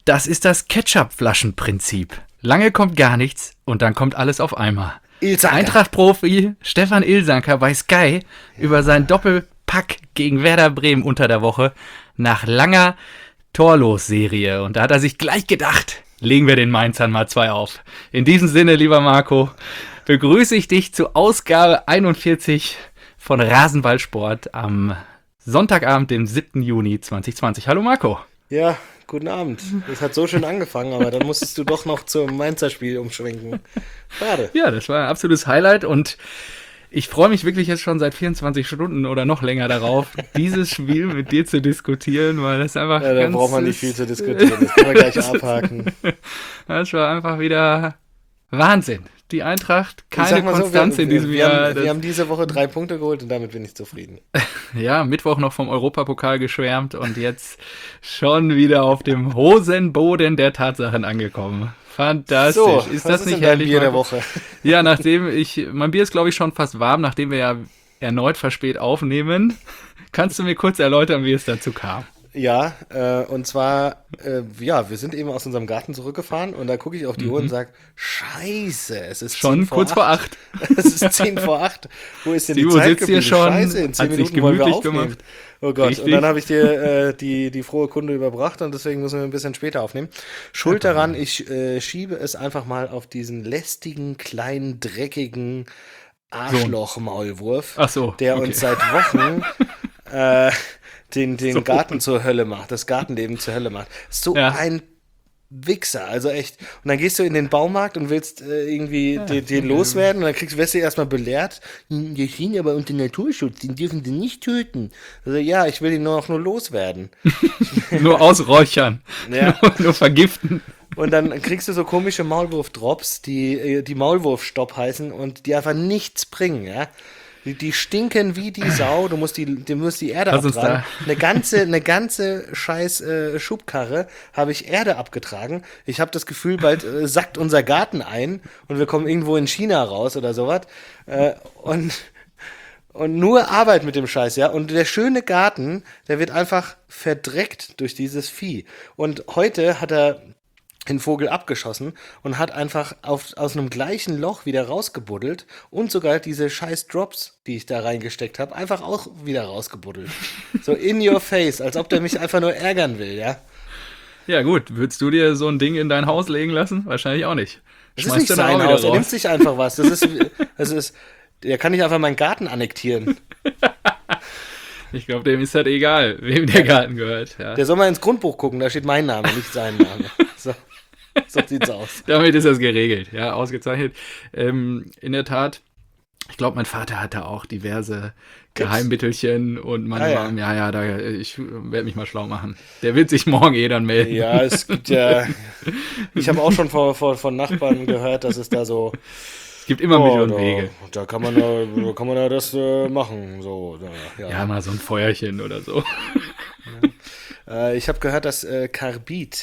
Das ist das Ketchup-Flaschenprinzip. Lange kommt gar nichts und dann kommt alles auf einmal. Ilsanker. Eintracht-Profi Stefan Ilsanker bei Sky über sein Doppelpack gegen Werder Bremen unter der Woche nach langer Torlos-Serie. Und da hat er sich gleich gedacht, legen wir den Mainzern mal 2 auf. In diesem Sinne, lieber Marco, begrüße ich dich zu Ausgabe 41 von Rasenballsport am Sonntagabend, dem 7. Juni 2020. Hallo Marco. Ja, guten Abend. Es hat so schön angefangen, aber dann musstest du doch noch zum Mainzer Spiel umschwenken. Schade. Ja, das war ein absolutes Highlight und ich freue mich wirklich jetzt schon seit 24 Stunden oder noch länger darauf, dieses Spiel mit dir zu diskutieren, weil das einfach Ja, da braucht man nicht viel zu diskutieren. Das können wir gleich abhaken. Das war einfach wieder Wahnsinn. Die Eintracht, keine Konstanz in diesem Jahr. Wir haben diese Woche 3 Punkte geholt und damit bin ich zufrieden. Ja, Mittwoch noch vom Europapokal geschwärmt und jetzt schon wieder auf dem Hosenboden der Tatsachen angekommen. Fantastisch. So, ist was das ist nicht denn dein herrlich? Bier der Woche? Ja, mein Bier ist glaube ich schon fast warm, nachdem wir ja erneut verspät aufnehmen. Kannst du mir kurz erläutern, wie es dazu kam? Ja, und zwar, wir sind eben aus unserem Garten zurückgefahren und da gucke ich auf die Uhr und sage, Scheiße, es ist schon 10 vor kurz 8. vor 8. Es ist 10 vor 8. Wo ist denn die Steve Zeit sitzt hier geblieben? schon, Scheiße, in 10 hat sich Minuten wollen wir gemütlich aufnehmen. gemacht. Oh Gott, Richtig. und dann habe ich dir die frohe Kunde überbracht und deswegen müssen wir ein bisschen später aufnehmen. Schuld daran, ich schiebe es einfach mal auf diesen lästigen, kleinen, dreckigen Arschloch-Maulwurf, Ach so, der okay. uns seit Wochen den Garten zur Hölle macht, das Gartenleben zur Hölle macht. So Ja. ein Wichser, also echt. Und dann gehst du in den Baumarkt und willst irgendwie den loswerden und dann wirst du erstmal belehrt. Die stehen aber unter Naturschutz, den dürfen sie nicht töten. Also ja, ich will ihn nur loswerden. Nur ausräuchern, Ja. nur vergiften. Und dann kriegst du so komische Maulwurf-Drops, die Maulwurfstopp heißen und die einfach nichts bringen, ja. Die stinken wie die Sau, du musst die Erde Lass uns abtragen. Eine ganze scheiß Schubkarre habe ich Erde abgetragen. Ich habe das Gefühl, bald sackt unser Garten ein und wir kommen irgendwo in China raus oder sowas. Und nur Arbeit mit dem Scheiß, ja. Und der schöne Garten, der wird einfach verdreckt durch dieses Vieh. Und heute hat er den Vogel abgeschossen und hat einfach aus einem gleichen Loch wieder rausgebuddelt und sogar diese scheiß Drops, die ich da reingesteckt habe, einfach auch wieder rausgebuddelt. So in your face, als ob der mich einfach nur ärgern will, ja. Ja gut, würdest du dir so ein Ding in dein Haus legen lassen? Wahrscheinlich auch nicht. Das ist nicht sein Haus, er nimmt sich einfach was. Der kann nicht einfach meinen Garten annektieren. Ich glaube, dem ist das egal, wem der Garten gehört. Ja. Der soll mal ins Grundbuch gucken, da steht mein Name, nicht sein Name. So sieht's aus. Damit ist das geregelt, ja, ausgezeichnet. In der Tat, ich glaube, mein Vater hatte auch diverse Geheimmittelchen und ich werde mich mal schlau machen. Der wird sich morgen dann melden. Ja, es gibt ja, ich habe auch schon von Nachbarn gehört, dass es da so, es gibt immer Mittel und Wege. Da kann man ja das machen, so. Ja, mal so ein Feuerchen oder so. Ich habe gehört, dass Carbid,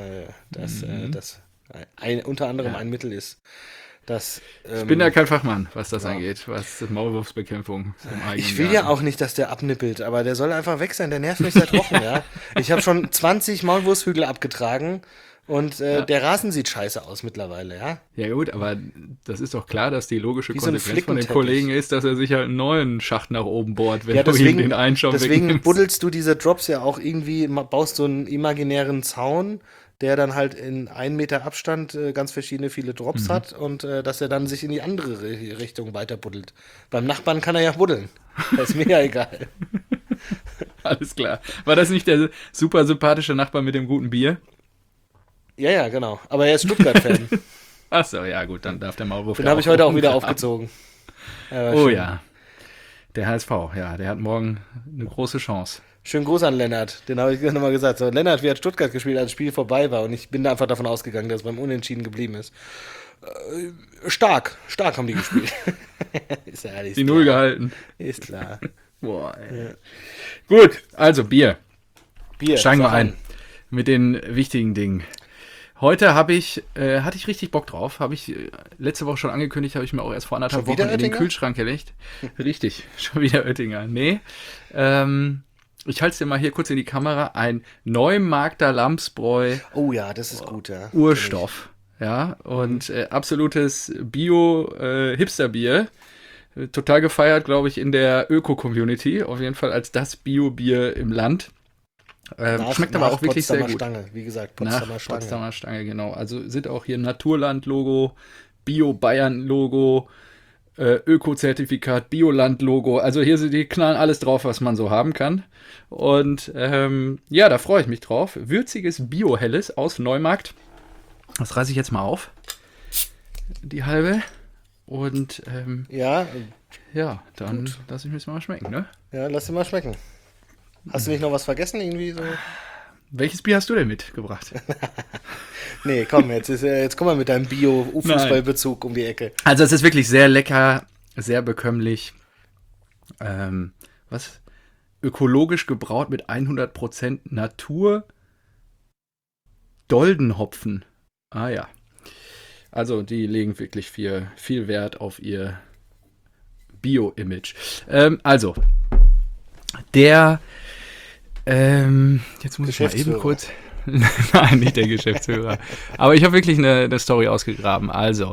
unter anderem ein Mittel ist. Ich bin ja kein Fachmann, was das angeht, was Maulwurfsbekämpfung im eigenen Ich will Garten. ja auch nicht, dass der abnippelt, aber der soll einfach weg sein, der nervt mich seit Wochen, ja. Ich habe schon 20 Maulwurfshügel abgetragen und der Rasen sieht scheiße aus mittlerweile, ja. Ja gut, aber das ist doch klar, dass die logische Wie so ein Konsequenz von dem Flickenteppich. Kollegen ist, dass er sich halt einen neuen Schacht nach oben bohrt, wenn Ja, du ihm den einen schon deswegen wegnimmst. buddelst du diese Drops ja auch irgendwie, baust so einen imaginären Zaun, der dann halt in 1 Meter Abstand ganz viele Drops hat und dass er dann sich in die andere Richtung weiter buddelt. Beim Nachbarn kann er ja buddeln. Das ist mir ja egal. Alles klar. War das nicht der super sympathische Nachbar mit dem guten Bier? Ja, genau. Aber er ist Stuttgart-Fan. Achso, ja gut, dann darf der Maulwurf. Den habe ich heute auch wieder aufgezogen. Oh ja. Der HSV, ja, der hat morgen eine große Chance. Schönen Gruß an Lennart. Den habe ich nochmal gesagt. So, Lennart, wie hat Stuttgart gespielt, als das Spiel vorbei war? Und ich bin da einfach davon ausgegangen, dass es beim Unentschieden geblieben ist. Stark haben die gespielt. Ist ja alles Die klar. Null gehalten. Ist klar. Boah, ey. Ja. Gut, also Bier. Bier. Steigen wir sag an. ein mit den wichtigen Dingen. Heute hatte ich richtig Bock drauf. Habe ich letzte Woche schon angekündigt, habe ich mir auch erst vor anderthalb Schon Wochen wieder in den Oettinger? Kühlschrank gelegt. Richtig, schon wieder Oettinger. Nee. ich halte es dir mal hier kurz in die Kamera, ein Neumarkter Lamsbräu Oh ja, das ist gut, ja. Urstoff. Ja, und absolutes Bio-Hipster-Bier. Total gefeiert, glaube ich, in der Öko-Community. Auf jeden Fall als das Bio-Bier im Land. Schmeckt aber auch wirklich sehr gut. Stange, wie gesagt, Potsdamer Stange. Potsdamer Stange, genau. Also sind auch hier Naturland-Logo, Bio-Bayern-Logo, Öko-Zertifikat, Bioland-Logo. Also hier die knallen alles drauf, was man so haben kann. Und ja, da freue ich mich drauf. Würziges Bio-Helles aus Neumarkt. Das reiße ich jetzt mal auf. Die halbe. Und ja, dann lasse ich mir das mal schmecken, ne? Ja, lass dir mal schmecken. Hast du nicht noch was vergessen irgendwie so? Welches Bier hast du denn mitgebracht? Nee, komm, jetzt komm mal mit deinem Bio-Fußballbezug um die Ecke. Also es ist wirklich sehr lecker, sehr bekömmlich. Ökologisch gebraut mit 100% Natur Doldenhopfen. Ah ja. Also die legen wirklich viel Wert auf ihr Bio-Image. Also, der jetzt muss ich mal eben kurz. Nein, nicht der Geschäftsführer. Aber ich habe wirklich eine Story ausgegraben. Also,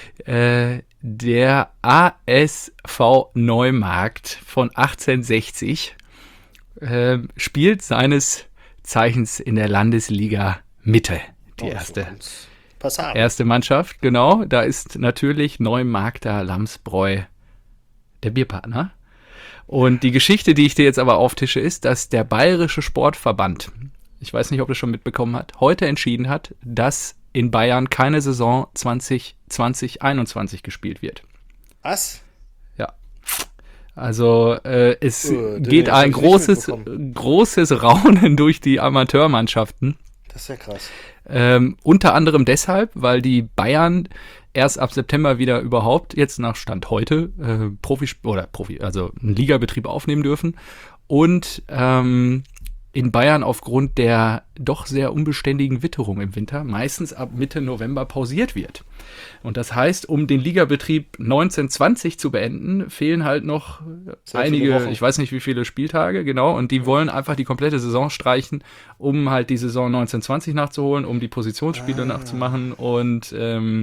der ASV Neumarkt von 1860 spielt seines Zeichens in der Landesliga Mitte. Die erste Mannschaft, genau. Da ist natürlich Neumarkter Lamsbräu der Bierpartner. Und die Geschichte, die ich dir jetzt aber auftische, ist, dass der Bayerische Sportverband, ich weiß nicht, ob du es schon mitbekommen hast, heute entschieden hat, dass in Bayern keine Saison 2020-21 gespielt wird. Was? Ja. Also es geht ein großes Raunen durch die Amateurmannschaften. Das ist ja krass. Unter anderem deshalb, weil die Bayern erst ab September wieder überhaupt, jetzt nach Stand heute, also einen Ligabetrieb aufnehmen dürfen. Und in Bayern aufgrund der doch sehr unbeständigen Witterung im Winter meistens ab Mitte November pausiert wird. Und das heißt, um den Ligabetrieb 1920 zu beenden, fehlen halt noch einige, ich weiß nicht wie viele Spieltage, genau, und die wollen einfach die komplette Saison streichen, um halt die Saison 1920 nachzuholen, um die Positionsspiele nachzumachen und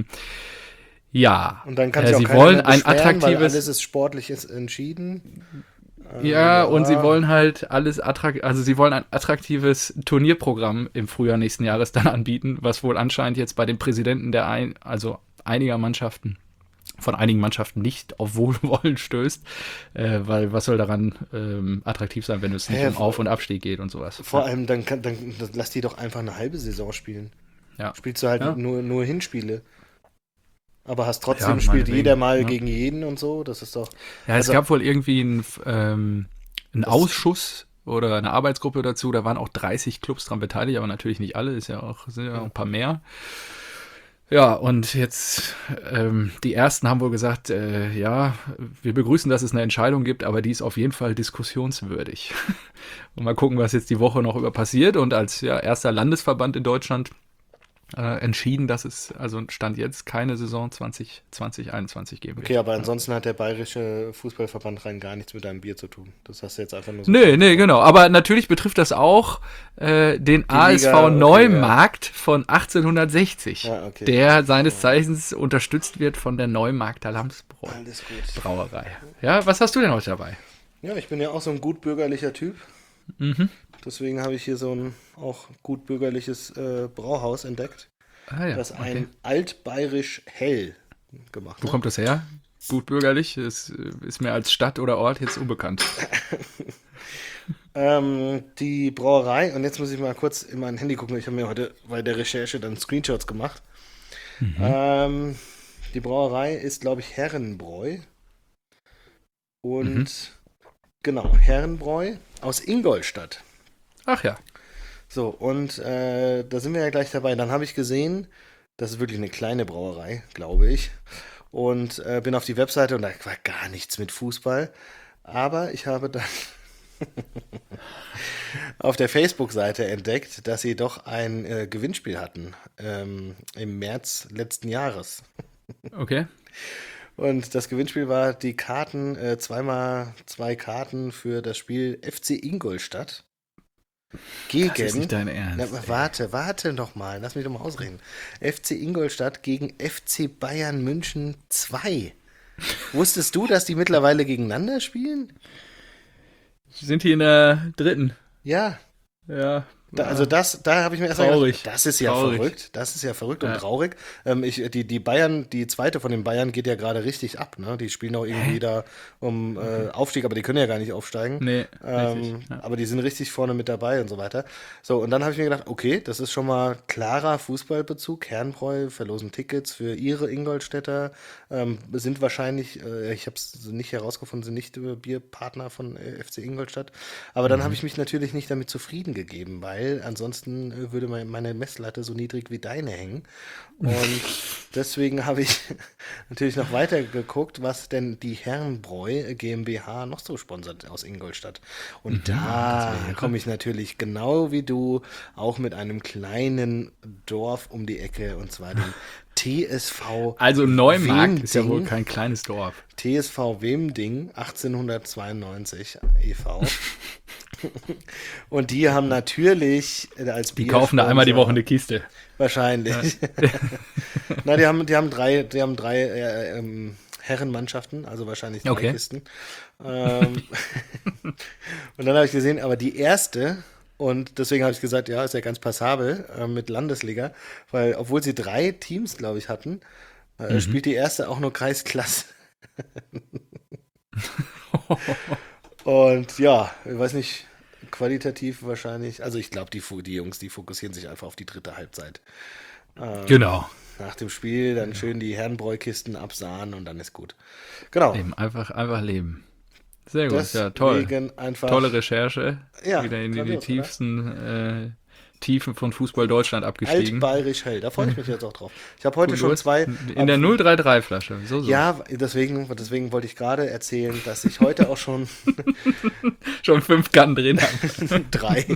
ja, und dann kann sich auch sie wollen ein attraktives, weil alles ist sportlich entschieden. Ja, und sie wollen halt sie wollen ein attraktives Turnierprogramm im Frühjahr nächsten Jahres dann anbieten, was wohl anscheinend jetzt bei den Präsidenten einigen Mannschaften nicht auf Wohlwollen stößt, weil was soll daran attraktiv sein, wenn es nicht um Auf- und Abstieg geht und sowas. Vor allem, dann lass die doch einfach eine halbe Saison spielen. Ja. Spielst du halt nur Hinspiele. Aber trotzdem spielt jeder mal gegen jeden und so, das ist doch... Ja, es gab wohl irgendwie einen Ausschuss oder eine Arbeitsgruppe dazu, da waren auch 30 Clubs dran beteiligt, aber natürlich nicht alle, sind ja auch ein paar mehr. Ja, und jetzt die ersten haben wohl gesagt, wir begrüßen, dass es eine Entscheidung gibt, aber die ist auf jeden Fall diskussionswürdig. Und mal gucken, was jetzt die Woche noch über passiert. Und als erster Landesverband in Deutschland entschieden, dass es Stand jetzt keine Saison 2020-21 geben wird. Okay, aber ansonsten hat der Bayerische Fußballverband rein gar nichts mit deinem Bier zu tun. Das hast du jetzt einfach nur so. Nee, genau. Aber natürlich betrifft das auch den ASV Liga, Neumarkt von 1860, der seines Zeichens unterstützt wird von der Neumarkter Lamsbräu Brauerei. Ja, was hast du denn heute dabei? Ja, ich bin ja auch so ein gutbürgerlicher Typ. Mhm. Deswegen habe ich hier so ein auch gut bürgerliches Brauhaus entdeckt, das ein altbayerisch hell gemacht hat. Wo kommt das her? Gut bürgerlich? Das ist mir als Stadt oder Ort jetzt unbekannt. Die Brauerei, und jetzt muss ich mal kurz in mein Handy gucken, ich habe mir heute bei der Recherche dann Screenshots gemacht. Mhm. Die Brauerei ist, glaube ich, Herrenbräu. Und genau, Herrenbräu aus Ingolstadt. Ach ja. So, und da sind wir ja gleich dabei. Dann habe ich gesehen, das ist wirklich eine kleine Brauerei, glaube ich. Und bin auf die Webseite und da war gar nichts mit Fußball. Aber ich habe dann auf der Facebook-Seite entdeckt, dass sie doch ein Gewinnspiel hatten im März letzten Jahres. Okay. Und das Gewinnspiel war die Karten, zweimal zwei Karten für das Spiel FC Ingolstadt Das ist nicht gegen, dein na, Ernst. Ey. warte doch mal, lass mich doch mal ausreden. FC Ingolstadt gegen FC Bayern München 2. Wusstest du, dass die mittlerweile gegeneinander spielen? Sind die in der dritten? Ja, Ja. da habe ich mir erst mal Traurig. gedacht, das ist ja Traurig. verrückt. Das ist ja verrückt und Ja. traurig. Die Bayern, die zweite von den Bayern geht ja gerade richtig ab, ne? Die spielen auch irgendwie da um Aufstieg, aber die können ja gar nicht aufsteigen. Nee, richtig. Ja. Aber die sind richtig vorne mit dabei und so weiter. So, und dann habe ich mir gedacht, okay, das ist schon mal klarer Fußballbezug. Herrenbräu verlosen Tickets für ihre Ingolstädter, sind wahrscheinlich, ich habe es nicht herausgefunden, sind nicht Bierpartner von FC Ingolstadt. Aber dann habe ich mich natürlich nicht damit zufrieden gegeben, weil ansonsten würde meine Messlatte so niedrig wie deine hängen. Und deswegen habe ich natürlich noch weiter geguckt, was denn die Herrenbräu GmbH noch so sponsert aus Ingolstadt. Und da komme ich natürlich genau wie du auch mit einem kleinen Dorf um die Ecke, und zwar dem TSV Also Neumarkt ist ja wohl Wemding. kein kleines Dorf. TSV Wemding 1892 e.V. Und die haben natürlich als Die kaufen da einmal die Biersponsor- Woche eine Kiste. Wahrscheinlich. Na, die haben drei Herrenmannschaften, also wahrscheinlich drei Okay. Kisten. Und dann habe ich gesehen, aber die erste, und deswegen habe ich gesagt, ja, ist ja ganz passabel mit Landesliga, weil obwohl sie 3 Teams, glaube ich, hatten, spielt die erste auch nur Kreisklasse. Und ja, ich weiß nicht, qualitativ wahrscheinlich, also ich glaube, die Jungs, die fokussieren sich einfach auf die dritte Halbzeit. Genau. Nach dem Spiel dann schön die Herrenbräukisten absahen und dann ist gut. Genau. Eben, einfach leben. Sehr gut, ja, toll. Deswegen einfach. Tolle Recherche. Ja, Wieder in die grandios, oder? tiefsten Tiefen von Fußball Deutschland abgestiegen. Altbayerisch hell. Da freue ich mich jetzt auch drauf. Ich habe heute Gut schon los. 2. In der 033-Flasche. So. Ja, deswegen wollte ich gerade erzählen, dass ich heute auch schon Schon 5 Kannen drin habe. 3.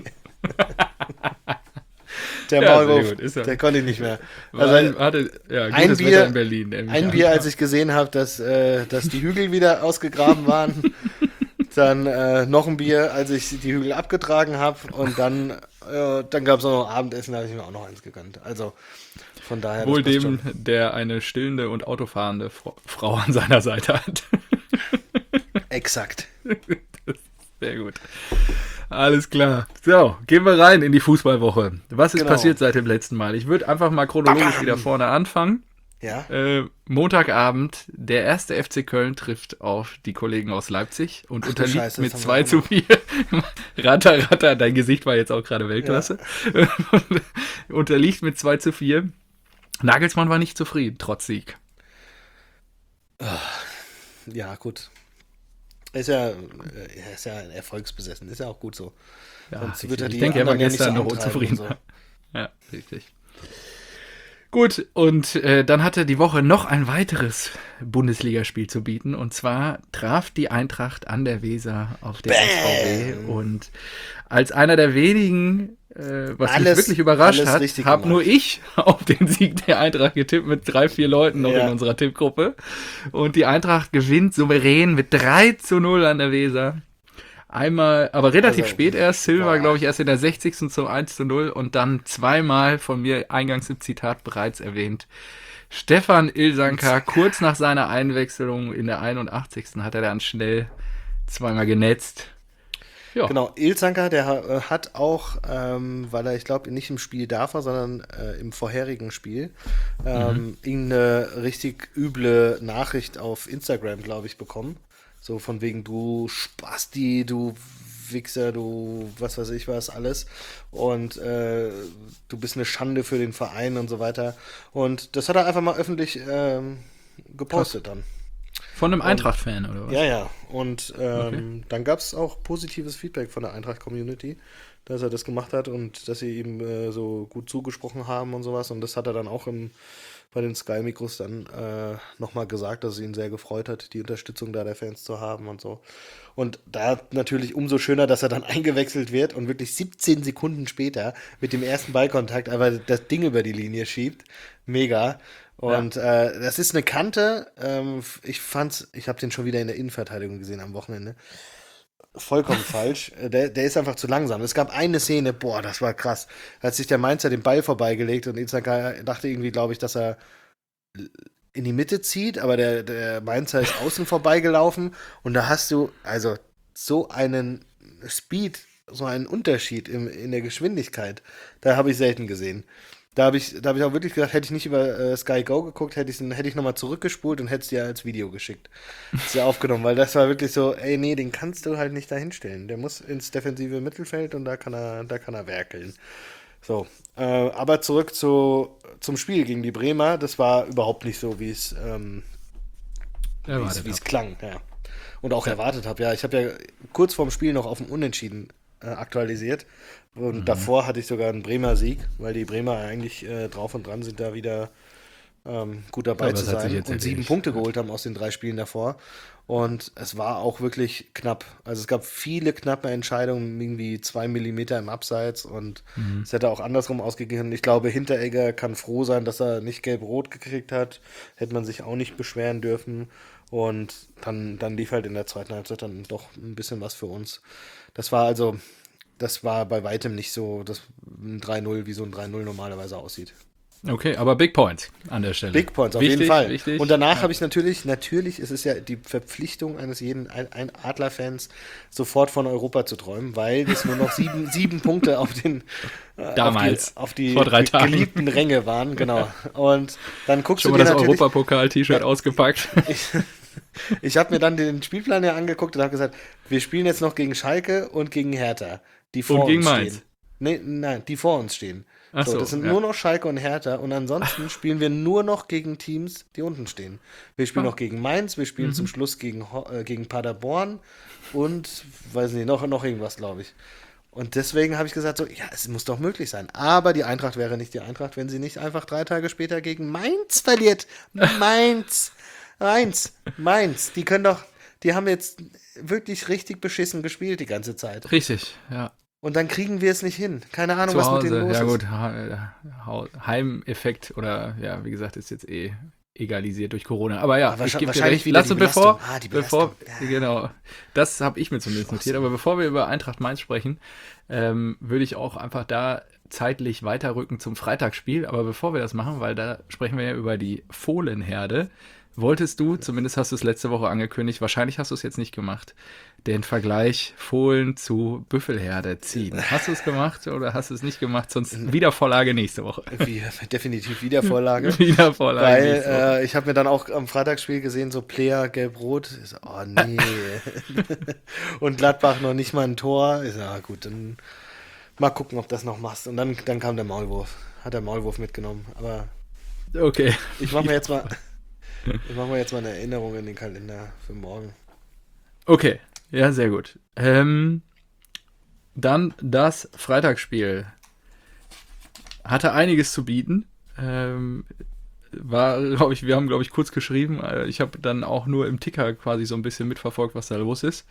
Der Ja, sehr Maulwurf, gut, ist ja- der konnte ich nicht mehr. Hatte, ja, ein gutes Bier- Wetter in Berlin. nehme ich Ein an. Bier, als ich gesehen habe, dass die Hügel wieder ausgegraben waren. Dann noch ein Bier, als ich die Hügel abgetragen habe. Und dann gab es noch Abendessen, da habe ich mir auch noch eins gegönnt. Also von daher. Wohl das passt dem, schon. der eine stillende und autofahrende Frau an seiner Seite hat. Exakt. Sehr gut. Alles klar. So, gehen wir rein in die Fußballwoche. Was ist Genau. passiert seit dem letzten Mal? Ich würde einfach mal chronologisch wieder vorne anfangen. Ja. Montagabend, der erste FC Köln trifft auf die Kollegen aus Leipzig und du unterliegt Scheiße, mit das 2 haben wir zu 4. Ratter, dein Gesicht war jetzt auch gerade Weltklasse. Unterliegt mit 2 zu 4. Nagelsmann war nicht zufrieden, trotz Sieg. Ja, gut. Er ist ja erfolgsbesessen, ist ja auch gut so. Ja, Sonst wird er ich die denke, er war anderen ja nicht gestern so noch antreiben unzufrieden. und so. Ja, richtig. Gut, und dann hatte die Woche noch ein weiteres Bundesligaspiel zu bieten. Und zwar traf die Eintracht an der Weser auf den SVW. Und als einer der wenigen, was mich Alles- wirklich überrascht alles hat, richtig habe gemacht. nur ich auf den Sieg der Eintracht getippt mit 3, 4 Leuten noch Ja. in unserer Tippgruppe. Und die Eintracht gewinnt souverän mit 3 zu 0 an der Weser. Einmal, aber relativ Also, spät erst. Silva, boah. glaube ich, erst in der 60. zum 1 zu 0 und dann zweimal von mir eingangs im Zitat bereits erwähnt. Stefan Ilsanker, kurz nach seiner Einwechslung in der 81. hat er dann schnell zweimal genetzt. Ja, Genau, Ilsanker, der hat auch, weil er, ich glaube, nicht im Spiel da war, sondern im vorherigen Spiel, irgendeine richtig üble Nachricht auf Instagram, glaube ich, bekommen. So von wegen, du Spasti, du Wichser, du was weiß ich was, alles. Und du bist eine Schande für den Verein und so weiter. Und das hat er einfach mal öffentlich gepostet dann. von einem Eintracht-Fan, oder was? Ja, ja. Und dann gab es auch positives Feedback von der Eintracht-Community, dass er das gemacht hat und dass sie ihm so gut zugesprochen haben und sowas. Und das hat er dann auch bei den Sky-Mikros dann nochmal gesagt, dass es ihn sehr gefreut hat, die Unterstützung da der Fans zu haben und so. Und da natürlich umso schöner, dass er dann eingewechselt wird und wirklich 17 Sekunden später mit dem ersten Ballkontakt einfach das Ding über die Linie schiebt. Mega. Und das ist eine Kante. Ich habe den schon wieder in der Innenverteidigung gesehen am Wochenende. Vollkommen falsch. Der ist einfach zu langsam. Es gab eine Szene, boah, das war krass. Da hat sich der Mainzer den Ball vorbeigelegt und Ilsanka dachte irgendwie, glaube ich, dass er in die Mitte zieht, aber der Mainzer ist außen vorbeigelaufen und da hast du also so einen Speed, so einen Unterschied in der Geschwindigkeit. Da habe ich selten gesehen. Da hab ich auch wirklich gedacht, hätte ich nicht über Sky Go geguckt, hätte ich nochmal zurückgespult und hätte es dir als Video geschickt. Ist ja aufgenommen, weil das war wirklich so, ey, nee, den kannst du halt nicht da hinstellen. Der muss ins defensive Mittelfeld und da kann er werkeln. So, aber zurück zum Spiel gegen die Bremer. Das war überhaupt nicht so, wie es klang, ja. Und auch erwartet habe. Ja, ich habe ja kurz vorm Spiel noch auf dem Unentschieden aktualisiert. Und davor hatte ich sogar einen Bremer Sieg, weil die Bremer eigentlich drauf und dran sind, da wieder gut dabei zu sein und 7 Punkte geholt haben aus den 3 Spielen davor. Und es war auch wirklich knapp. Also es gab viele knappe Entscheidungen, irgendwie 2 Millimeter im Abseits und es hätte auch andersrum ausgegangen. Ich glaube, Hinteregger kann froh sein, dass er nicht gelb-rot gekriegt hat. Hätte man sich auch nicht beschweren dürfen. Und dann lief halt in der zweiten Halbzeit dann doch ein bisschen was für uns. Das war bei weitem nicht so ein 3-0, wie so ein 3-0 normalerweise aussieht. Okay, aber Big Points an der Stelle. Big Points, auf jeden Fall. Wichtig. Und danach habe ich natürlich ist es ja die Verpflichtung eines jeden Adler-Fans, sofort von Europa zu träumen, weil es nur noch 7 Punkte auf die vor 3 Tagen geliebten Ränge waren, genau. Und dann guckst schon du dir dir das Europapokal-T-Shirt ausgepackt. Ich habe mir dann den Spielplan ja angeguckt und habe gesagt, wir spielen jetzt noch gegen Schalke und gegen Hertha, die vor und gegen uns Mainz. stehen. Nein, die vor uns stehen. Das sind nur noch Schalke und Hertha und ansonsten spielen wir nur noch gegen Teams, die unten stehen. Wir spielen noch gegen Mainz, wir spielen zum Schluss gegen Paderborn und, weiß nicht, noch irgendwas, glaube ich. Und deswegen habe ich gesagt, so, ja, es muss doch möglich sein. Aber die Eintracht wäre nicht die Eintracht, wenn sie nicht einfach 3 Tage später gegen Mainz verliert. Mainz. Die haben jetzt wirklich richtig beschissen gespielt die ganze Zeit. Richtig, ja. Und dann kriegen wir es nicht hin. Keine Ahnung, Zu was Hause, mit denen los ja ist. gut, Heimeffekt oder ja, wie gesagt, ist jetzt egalisiert durch Corona. Aber ja, aber ich gebe dir wahrscheinlich recht. wieder Lass die uns Belastung. Genau, das habe ich mir zumindest notiert. Aber bevor wir über Eintracht Mainz sprechen, würde ich auch einfach da zeitlich weiterrücken zum Freitagsspiel. Aber bevor wir das machen, weil da sprechen wir ja über die Fohlenherde, wolltest du, zumindest hast du es letzte Woche angekündigt, wahrscheinlich hast du es jetzt nicht gemacht, den Vergleich Fohlen zu Büffelherde ziehen. Hast du es gemacht oder hast du es nicht gemacht? Sonst Wiedervorlage nächste Woche. Definitiv Wiedervorlage. Wiedervorlage. Weil ich habe mir dann auch am Freitagsspiel gesehen, so Player gelb-rot. Ich so, oh nee. Und Gladbach noch nicht mal ein Tor. Ich so, gut, dann mal gucken, ob das noch machst. Und dann kam der Maulwurf. Hat der Maulwurf mitgenommen. Aber okay. Ich mache mir jetzt mal eine Erinnerung in den Kalender für morgen. Okay, ja, sehr gut. Dann das Freitagsspiel. Hatte einiges zu bieten. Wir haben, glaube ich, kurz geschrieben. Ich habe dann auch nur im Ticker quasi so ein bisschen mitverfolgt, was da los ist.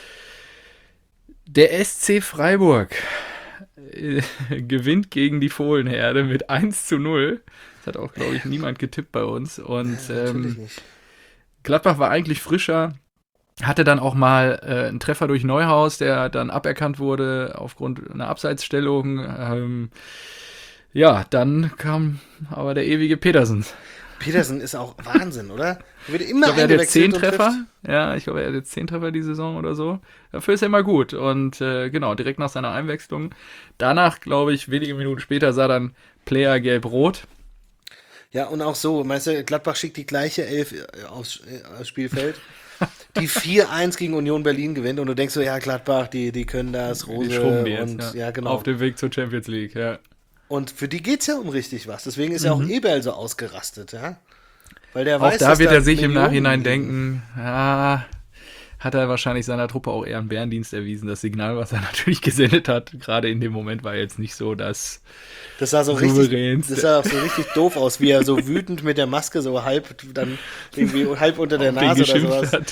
Der SC Freiburg gewinnt gegen die Fohlenherde mit 1:0. Das hat auch, glaube ich, niemand getippt bei uns. Und nicht. Gladbach war eigentlich frischer, hatte dann auch mal einen Treffer durch Neuhaus, der dann aberkannt wurde aufgrund einer Abseitsstellung. Dann kam aber der ewige Petersen. Petersen ist auch Wahnsinn, oder? Wird immer ich glaube, er hat jetzt 10 Treffer. Trifft. Ja, ich glaube, er hat jetzt 10 Treffer die Saison oder so. Dafür ist er immer gut. Und genau, direkt nach seiner Einwechslung. Danach, glaube ich, wenige Minuten später sah dann Player gelb-rot. Ja, und auch so, meinst du, Gladbach schickt die gleiche Elf aufs Spielfeld, die 4-1 gegen Union Berlin gewinnt und du denkst so, ja, Gladbach, die können das, Rose und ja, genau. Auf dem Weg zur Champions League, ja. Und für die geht's ja um richtig was. Deswegen ist ja auch Eberl so ausgerastet, ja. Weil der auch weiß, da wird er sich im Millionen Nachhinein denken, hat er wahrscheinlich seiner Truppe auch eher einen Bärendienst erwiesen. Das Signal, was er natürlich gesendet hat, gerade in dem Moment, war jetzt nicht so das sah so richtig, das sah auch so richtig doof aus, wie er so wütend mit der Maske so halb unter der Nase oder sowas. Hat.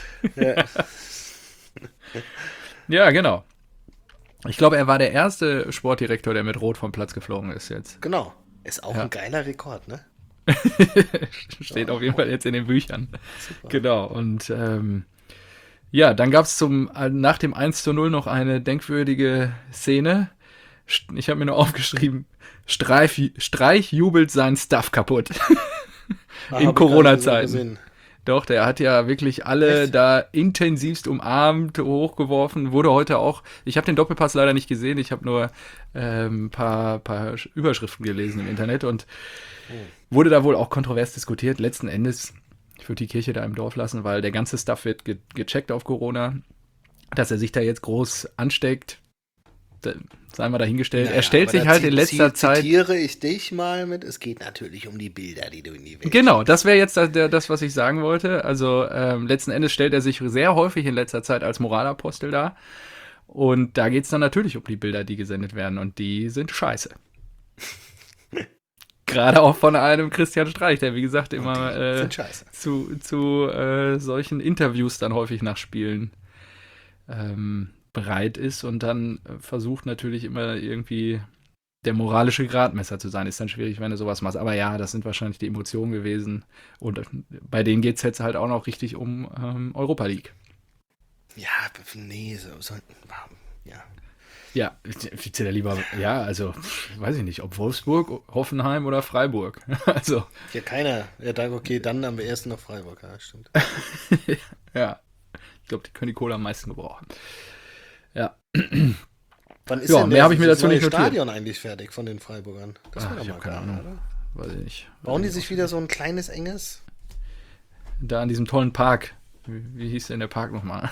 Ja, genau. Ich glaube, er war der erste Sportdirektor, der mit Rot vom Platz geflogen ist jetzt. Genau. Ist auch ein geiler Rekord, ne? Steht auf jeden Fall jetzt in den Büchern. Super. Genau, und ja, dann gab es nach dem 1:0 noch eine denkwürdige Szene. Ich habe mir nur aufgeschrieben, Streich jubelt seinen Stuff kaputt. In Corona-Zeiten. Doch, der hat ja wirklich alle da intensivst umarmt, hochgeworfen. Wurde heute auch, ich habe den Doppelpass leider nicht gesehen, ich habe nur ein paar Überschriften gelesen im Internet und wurde da wohl auch kontrovers diskutiert. Letzten Endes, ich würde die Kirche da im Dorf lassen, weil der ganze Stuff wird gecheckt auf Corona. Dass er sich da jetzt groß ansteckt, sei mal dahingestellt. Naja, er stellt sich halt in letzter Zeit. Zitiere ich dich mal mit, es geht natürlich um die Bilder, die du in die Welt Genau, das wäre jetzt das, was ich sagen wollte. Also letzten Endes stellt er sich sehr häufig in letzter Zeit als Moralapostel dar. Und da geht es dann natürlich um die Bilder, die gesendet werden. Und die sind scheiße. Gerade auch von einem Christian Streich, der wie gesagt immer zu solchen Interviews dann häufig nach Spielen bereit ist und dann versucht natürlich immer irgendwie der moralische Gradmesser zu sein. Ist dann schwierig, wenn du sowas machst. Aber ja, das sind wahrscheinlich die Emotionen gewesen. Und bei denen geht es jetzt halt auch noch richtig um Europa League. Ja, nee, ja. Ja, ich zähle lieber, ja, also, weiß ich nicht, ob Wolfsburg, Hoffenheim oder Freiburg. Also. Ja, keiner. Ja, okay, dann am ersten noch Freiburg, ja, stimmt. Ja, ich glaube, die können die Kohle am meisten gebrauchen. Ja. Wann ist ja, denn mehr habe ich mir dazu nicht das notiert. Stadion eigentlich fertig von den Freiburgern? Das wäre doch mal keine Ahnung. oder? Weiß ich nicht. Bauen die sich wieder so ein kleines, enges? Da an diesem tollen Park. Wie hieß denn der Park nochmal?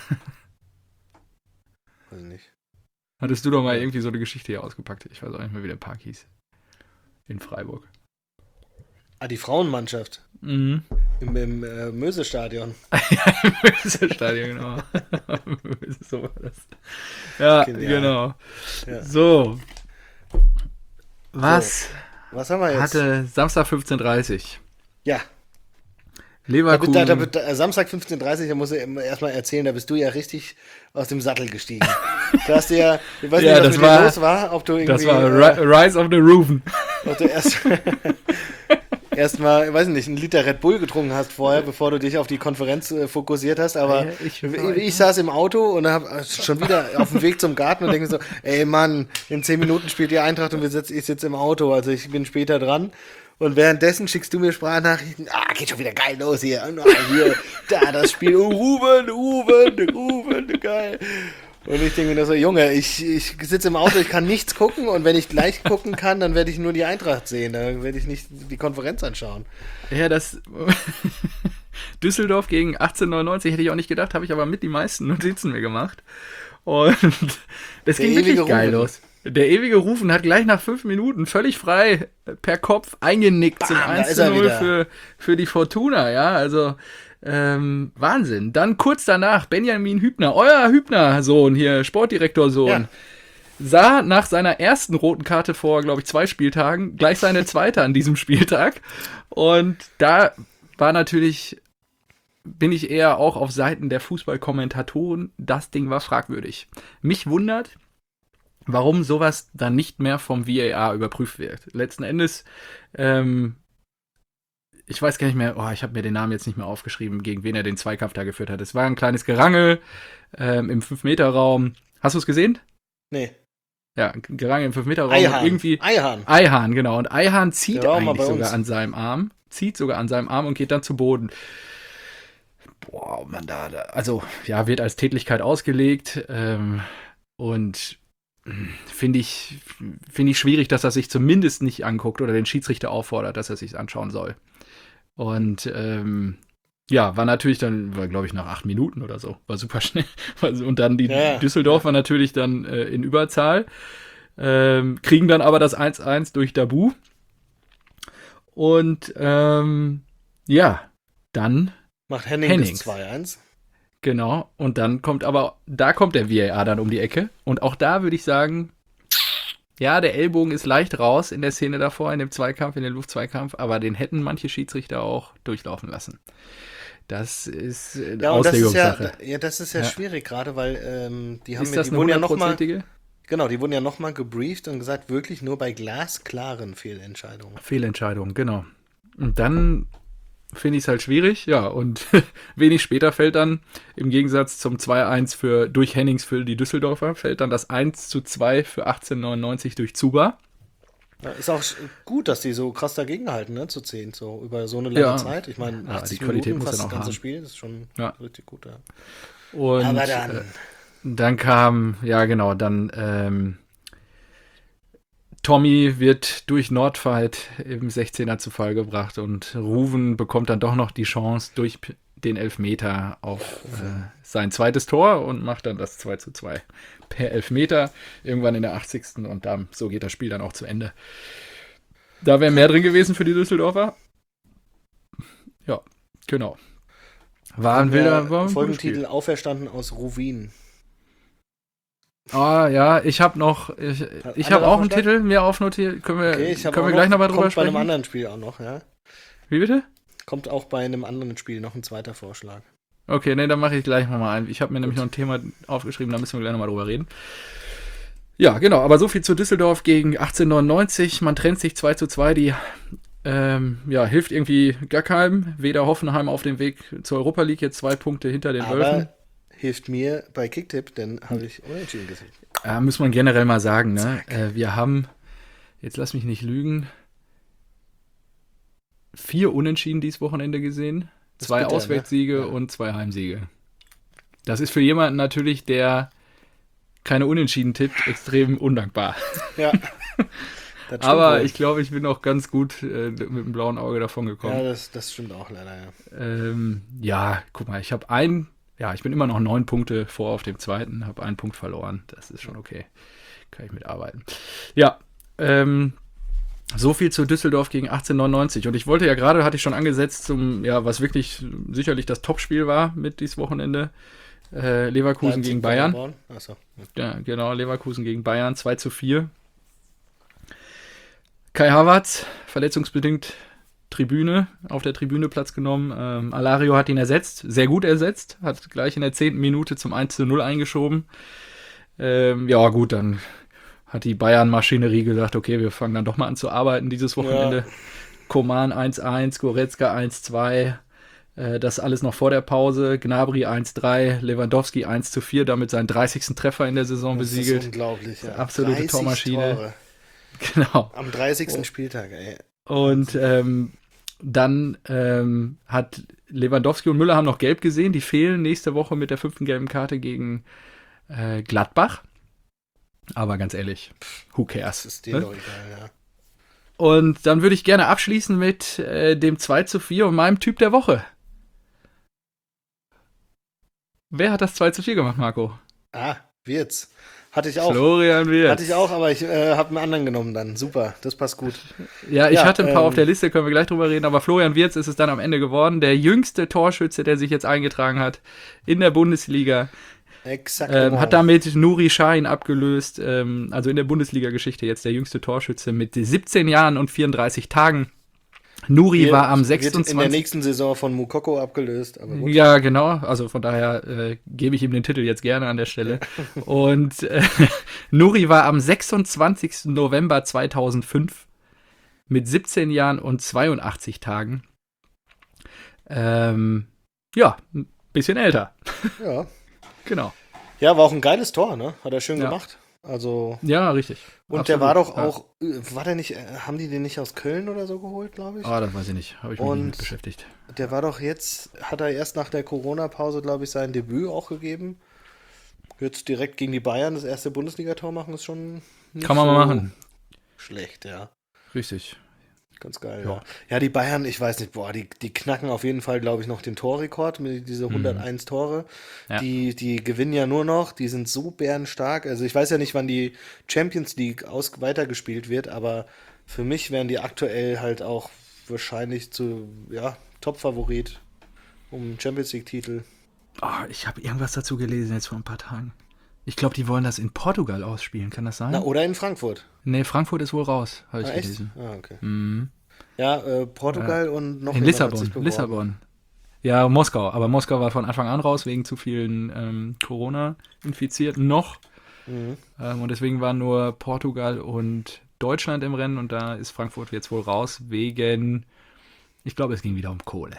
Weiß ich nicht. Hattest du doch mal irgendwie so eine Geschichte hier ausgepackt? Ich weiß auch nicht mehr, wie der Park hieß. In Freiburg. Ah, die Frauenmannschaft. Mhm. Im Möse-Stadion. Ja, im Möse-Stadion, genau. So war das. Ja, Genial. genau. Ja. So. Was Was haben wir jetzt? hatte Samstag 15:30 Uhr? Ja. Leverkusen. Samstag 15:30 Uhr, da muss ich erstmal erzählen, da bist du ja richtig aus dem Sattel gestiegen. Du hast ja, ich weiß nicht, was mit dir los war, ob du irgendwie... Das war Rise of the Roofen. Ob du erstmal, ich weiß nicht, einen Liter Red Bull getrunken hast vorher, bevor du dich auf die Konferenz fokussiert hast, aber Ja, ich saß im Auto und habe schon wieder auf dem Weg zum Garten und denke so, ey Mann, in 10 Minuten spielt die Eintracht und ich sitze im Auto, also ich bin später dran. Und währenddessen schickst du mir Sprachnachrichten, geht schon wieder geil los hier. Und hier, das Spiel, Ruben, geil. Und ich denke mir so, Junge, ich sitze im Auto, ich kann nichts gucken und wenn ich gleich gucken kann, dann werde ich nur die Eintracht sehen, dann werde ich nicht die Konferenz anschauen. Ja, das Düsseldorf gegen 1899 hätte ich auch nicht gedacht, habe ich aber mit die meisten Notizen mir gemacht. Und das ging wirklich geil los. Der ewige Rufen hat gleich nach 5 Minuten völlig frei per Kopf eingenickt zum 1:0 für die Fortuna, ja, also Wahnsinn. Dann kurz danach Benjamin Hübner, euer Hübner-Sohn hier, Sportdirektor-Sohn, sah nach seiner ersten roten Karte vor, glaube ich, 2 Spieltagen, gleich seine zweite an diesem Spieltag. Und da war natürlich, bin ich eher auch auf Seiten der Fußballkommentatoren, das Ding war fragwürdig. Mich wundert, warum sowas dann nicht mehr vom VAR überprüft wird. Letzten Endes, ich weiß gar nicht mehr, ich habe mir den Namen jetzt nicht mehr aufgeschrieben, gegen wen er den Zweikampf da geführt hat. Es war ein kleines Gerangel im 5-Meter-Raum. Hast du es gesehen? Nee. Ja, Gerangel im 5-Meter-Raum. Eihahn, genau. Und Eihahn zieht eigentlich sogar an seinem Arm. Und geht dann zu Boden. Boah, man also, ja, wird als Tätlichkeit ausgelegt. Und finde ich schwierig, dass er sich zumindest nicht anguckt oder den Schiedsrichter auffordert, dass er sich anschauen soll. Und war natürlich dann, glaube ich, nach 8 Minuten oder so, war super schnell. Und dann die Düsseldorfer natürlich dann in Überzahl, kriegen dann aber das 1:1 durch Dabu. Und dann macht Hennings 2:1. Genau, und dann kommt der VAR dann um die Ecke. Und auch da würde ich sagen, ja, der Ellbogen ist leicht raus in der Szene davor, in dem Zweikampf, in dem Luftzweikampf, aber den hätten manche Schiedsrichter auch durchlaufen lassen. Das ist eine Auslegungssache. Das ist ja schwierig gerade, weil die wurden ja nochmal. Genau, die wurden ja nochmal gebrieft und gesagt, wirklich nur bei glasklaren Fehlentscheidungen. Fehlentscheidungen, genau. Und dann finde ich es halt schwierig, ja, und wenig später fällt dann, im Gegensatz zum 2-1 durch Hennings für die Düsseldorfer, fällt dann das 1:2 für 1899 durch Zuba. Ja, ist auch gut, dass die so krass dagegen halten, ne, zu 10, so über so eine lange Ja. Zeit. Ich meine, Ja, 80 die Qualität Minuten muss fast er das noch ganze haben. Spiel, das ist schon Ja. richtig gut, ja. Und Aber dann, dann kam, ja genau, dann Tommy wird durch Nordfight im 16er zu Fall gebracht und Ruven bekommt dann doch noch die Chance durch den Elfmeter auf sein zweites Tor und macht dann das 2:2 per Elfmeter irgendwann in der 80. und dann, so geht das Spiel dann auch zu Ende. Da wäre mehr drin gewesen für die Düsseldorfer. Ja, genau. War ein wilder Folgentitel Auferstanden aus Ruin. Ah ja, ich habe auch einen Titel mir aufnotiert. Können wir gleich nochmal drüber kommt sprechen? bei einem anderen Spiel auch noch, ja. Wie bitte? Kommt auch bei einem anderen Spiel noch ein zweiter Vorschlag. Okay, nee, dann mache ich gleich nochmal ein. Ich habe mir nämlich noch ein Thema aufgeschrieben, da müssen wir gleich nochmal drüber reden. Ja, genau, aber so viel zu Düsseldorf gegen 1899. Man trennt sich 2:2. Die hilft irgendwie gar keinem. Weder Hoffenheim auf dem Weg zur Europa League, jetzt 2 Punkte hinter den Wölfen. Aber hilft mir bei Kicktipp, denn habe ich unentschieden gesehen. Ja, muss man generell mal sagen, ne? Wir haben, jetzt lass mich nicht lügen, 4 Unentschieden dieses Wochenende gesehen. Das ist 2 bitter, Auswärtssiege ne? Ja. und 2 Heimsiege. Das ist für jemanden natürlich, der keine Unentschieden tippt, extrem undankbar. Ja. Das stimmt Aber wohl. ich glaube, ich bin auch ganz gut mit dem blauen Auge davon gekommen. Ja, das stimmt auch leider, ja. Ja, guck mal, ich bin immer noch 9 Punkte vor auf dem zweiten, habe 1 Punkt verloren. Das ist schon okay. Kann ich mitarbeiten. Ja, so viel zu Düsseldorf gegen 1899. Und ich wollte ja gerade, hatte ich schon angesetzt, was wirklich sicherlich das Topspiel war mit dieses Wochenende. Leverkusen Leipzig gegen Bayern. Paderborn. Achso. Ja, genau, Leverkusen gegen Bayern 2:4. Kai Havertz, verletzungsbedingt auf der Tribüne Platz genommen. Alario hat ihn ersetzt, sehr gut ersetzt, hat gleich in der 10. Minute zum 1:0 eingeschoben. Ja gut, dann hat die Bayern-Maschinerie gesagt, okay, wir fangen dann doch mal an zu arbeiten dieses Wochenende. Ja. Coman 1:1, Goretzka 1:2, das alles noch vor der Pause. Gnabry 1:3, Lewandowski 1:4, damit seinen 30. Treffer in der Saison Das besiegelt. ist unglaublich, ja. Absolute 30 Tormaschine. Tore Genau. am 30. Spieltag, ey. Und dann hat Lewandowski und Müller haben noch gelb gesehen. Die fehlen nächste Woche mit der 5. gelben Karte gegen Gladbach. Aber ganz ehrlich, who Das cares? ist denen doch egal, ja. Und dann würde ich gerne abschließen mit dem 2:4 und meinem Typ der Woche. Wer hat das 2:4 gemacht, Marco? Wirtz. Hatte ich auch. Florian Wirtz. Hatte ich auch, aber ich habe einen anderen genommen dann. Super, das passt gut. Ja, ich Ja, hatte ein paar auf der Liste, können wir gleich drüber reden, aber Florian Wirtz ist es dann am Ende geworden. Der jüngste Torschütze, der sich jetzt eingetragen hat in der Bundesliga. Exakt. Hat damit Nuri Sahin abgelöst, also in der Bundesliga-Geschichte jetzt der jüngste Torschütze mit 17 Jahren und 34 Tagen. Nuri war am 26. in der nächsten Saison von Mukoko abgelöst, aber gut. Ja, genau. Also von daher gebe ich ihm den Titel jetzt gerne an der Stelle. Und Nuri war am 26. November 2005 mit 17 Jahren und 82 Tagen. Ein bisschen älter. Ja. Genau. Ja, war auch ein geiles Tor, ne? Hat er schön Ja. gemacht. Also. Ja, richtig. Und Absolut. der war doch Ja. auch, war der nicht, haben die den nicht aus Köln oder so geholt, glaube ich? Ah, das weiß ich nicht. Habe ich mich Und- nicht mit beschäftigt. Der war doch jetzt, hat er erst nach der Corona-Pause, glaube ich, sein Debüt auch gegeben. Jetzt direkt gegen die Bayern das erste Bundesligator machen, ist schon nicht Kann man so mal machen. schlecht, ja. Richtig. Ganz geil, Ja. ja. Ja, die Bayern, ich weiß nicht, die knacken auf jeden Fall, glaube ich, noch den Torrekord mit diese 101 Tore. Ja. Die gewinnen ja nur noch, die sind so bärenstark. Also ich weiß ja nicht, wann die Champions League weitergespielt wird, aber für mich wären die aktuell halt auch wahrscheinlich Top-Favorit um Champions League-Titel. Oh, ich habe irgendwas dazu gelesen jetzt vor ein paar Tagen. Ich glaube, die wollen das in Portugal ausspielen. Kann das sein? Na, oder in Frankfurt. Nee, Frankfurt ist wohl raus, habe ich Echt? gelesen. Okay. Mhm. Ja, Portugal und noch In jemand hat sich Lissabon. beworben. Lissabon. Ja, Moskau. Aber Moskau war von Anfang an raus wegen zu vielen Corona-Infizierten noch. Mhm. Und deswegen waren nur Portugal und Deutschland im Rennen und da ist Frankfurt jetzt wohl raus wegen Ich glaube, es ging wieder um Kohle.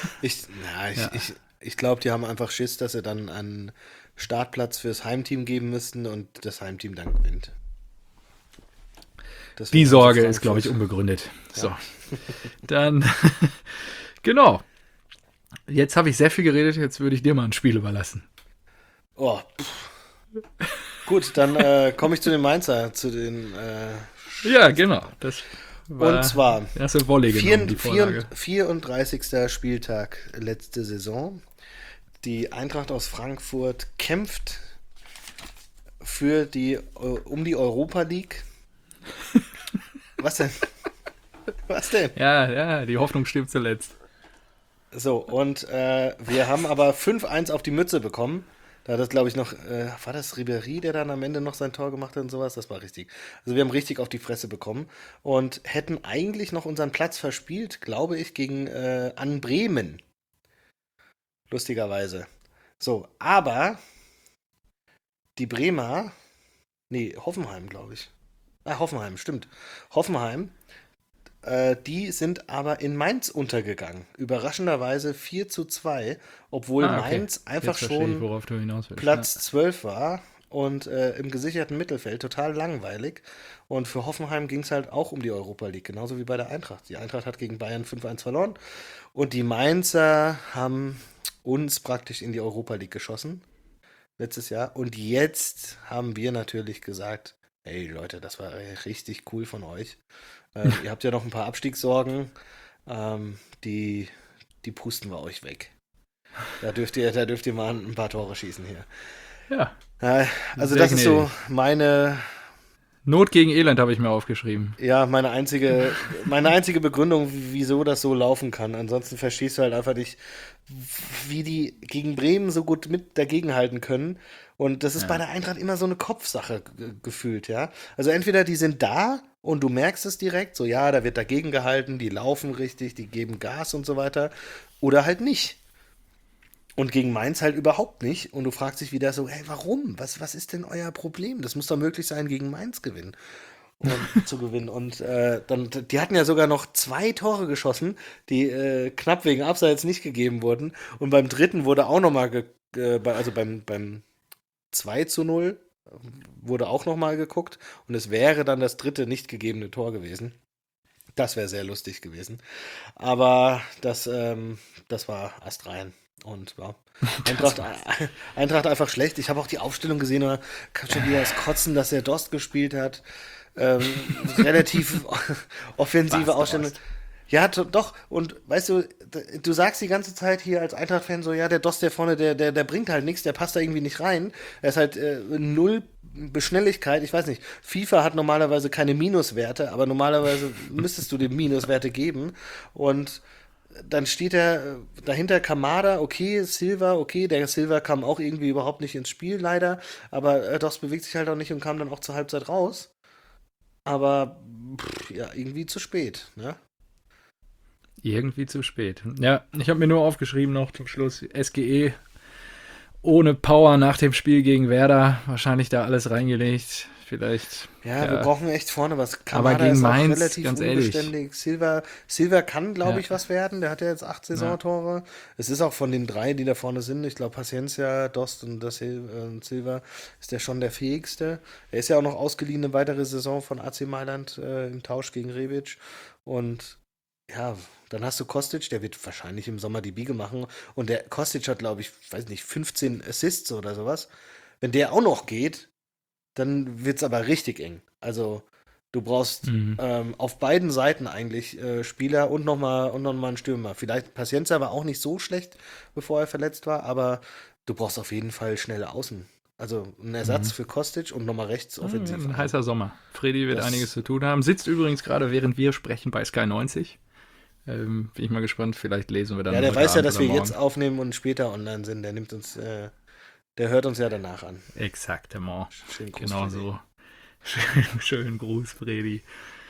Ich glaube, die haben einfach Schiss, dass sie dann einen Startplatz fürs Heimteam geben müssten und das Heimteam dann gewinnt. Die Sorge ist, glaube ich, unbegründet. Ja. So, dann, genau. Jetzt habe ich sehr viel geredet, jetzt würde ich dir mal ein Spiel überlassen. Oh, gut, dann komme ich zu den Mainzer, ja, genau. Das war und zwar erste Volley genommen, die Vorlage. 34. Spieltag letzte Saison. Die Eintracht aus Frankfurt kämpft um die Europa League. Was denn? Was denn? Ja, die Hoffnung stirbt zuletzt. So, und wir haben aber 5-1 auf die Mütze bekommen. Da hat das, glaube ich, noch, war das Ribéry, der dann am Ende noch sein Tor gemacht hat und sowas? Das war richtig. Also wir haben richtig auf die Fresse bekommen und hätten eigentlich noch unseren Platz verspielt, glaube ich, gegen an Bremen. Lustigerweise. So, aber die Bremer, Hoffenheim, glaube ich. Hoffenheim, stimmt. Hoffenheim, die sind aber in Mainz untergegangen. Überraschenderweise 4-2, obwohl Mainz einfach schon Platz 12 war und im gesicherten Mittelfeld, total langweilig. Und für Hoffenheim ging es halt auch um die Europa League, genauso wie bei der Eintracht. Die Eintracht hat gegen Bayern 5-1 verloren und die Mainzer haben uns praktisch in die Europa League geschossen letztes Jahr. Und jetzt haben wir natürlich gesagt, hey Leute, das war richtig cool von euch. Ihr habt ja noch ein paar Abstiegssorgen, die pusten wir euch weg. Da dürft ihr mal ein paar Tore schießen hier. Ja. Also das ist so meine Not gegen Elend habe ich mir aufgeschrieben. Ja, meine einzige Begründung, wieso das so laufen kann. Ansonsten verstehst du halt einfach nicht, wie die gegen Bremen so gut mit dagegenhalten können. Und das ist bei der Eintracht immer so eine Kopfsache gefühlt, ja. Also entweder die sind da und du merkst es direkt, so ja, da wird dagegen gehalten, die laufen richtig, die geben Gas und so weiter. Oder halt nicht. Und gegen Mainz halt überhaupt nicht. Und du fragst dich wieder so, hey, warum? Was ist denn euer Problem? Das muss doch möglich sein, gegen Mainz zu gewinnen. Und die hatten ja sogar noch 2 Tore geschossen, die knapp wegen Abseits nicht gegeben wurden. Und beim dritten wurde auch nochmal, beim 2-0 wurde auch nochmal geguckt. Und es wäre dann das dritte nicht gegebene Tor gewesen. Das wäre sehr lustig gewesen. Aber das war astrein. Und ja, Eintracht einfach schlecht. Ich habe auch die Aufstellung gesehen, da kam schon wieder das Kotzen, dass der Dost gespielt hat. Relativ offensive Aufstellung. Ja, doch. Und weißt du sagst die ganze Zeit hier als Eintracht-Fan so, ja, der Dost, der vorne, der bringt halt nichts, der passt da irgendwie nicht rein. Er ist halt null Beschnelligkeit. Ich weiß nicht, FIFA hat normalerweise keine Minuswerte, aber normalerweise müsstest du dem Minuswerte geben. Und dann steht er dahinter Kamada, okay, Silva, okay, der Silva kam auch irgendwie überhaupt nicht ins Spiel, leider, aber Dost bewegt sich halt auch nicht und kam dann auch zur Halbzeit raus. Aber ja, irgendwie zu spät, ne? Irgendwie zu spät. Ja, ich habe mir nur aufgeschrieben noch zum Schluss, SGE ohne Power nach dem Spiel gegen Werder, wahrscheinlich da alles reingelegt. Vielleicht. Ja, wir brauchen echt vorne was. Kamada aber gegen ist Mainz, relativ ganz unbeständig. Silva kann, glaube ich, was werden. Der hat ja jetzt 8 Saisontore. Es ist auch von den 3, die da vorne sind, ich glaube, Paciencia, Dost und Silva, ist der schon der fähigste. Er ist ja auch noch ausgeliehen eine weitere Saison von AC Mailand im Tausch gegen Rebic. Und ja, dann hast du Kostic, der wird wahrscheinlich im Sommer die Biege machen. Und der Kostic hat, glaube ich, weiß nicht, 15 Assists oder sowas. Wenn der auch noch geht, dann wird es aber richtig eng. Also du brauchst auf beiden Seiten eigentlich Spieler und nochmal einen Stürmer. Vielleicht Paciencia war auch nicht so schlecht, bevor er verletzt war, aber du brauchst auf jeden Fall schnelle Außen. Also ein Ersatz für Kostic und nochmal rechts offensiv. Ein heißer Sommer. Freddy wird einiges zu tun haben. Sitzt übrigens gerade, während wir sprechen, bei Sky 90. Bin ich mal gespannt, vielleicht lesen wir dann. Ja, der weiß ja, dass wir jetzt aufnehmen und später online sind. Der nimmt uns, der hört uns ja danach an. Exaktement. Schönen Gruß, genau Freddy. So. Schönen Gruß, Freddy.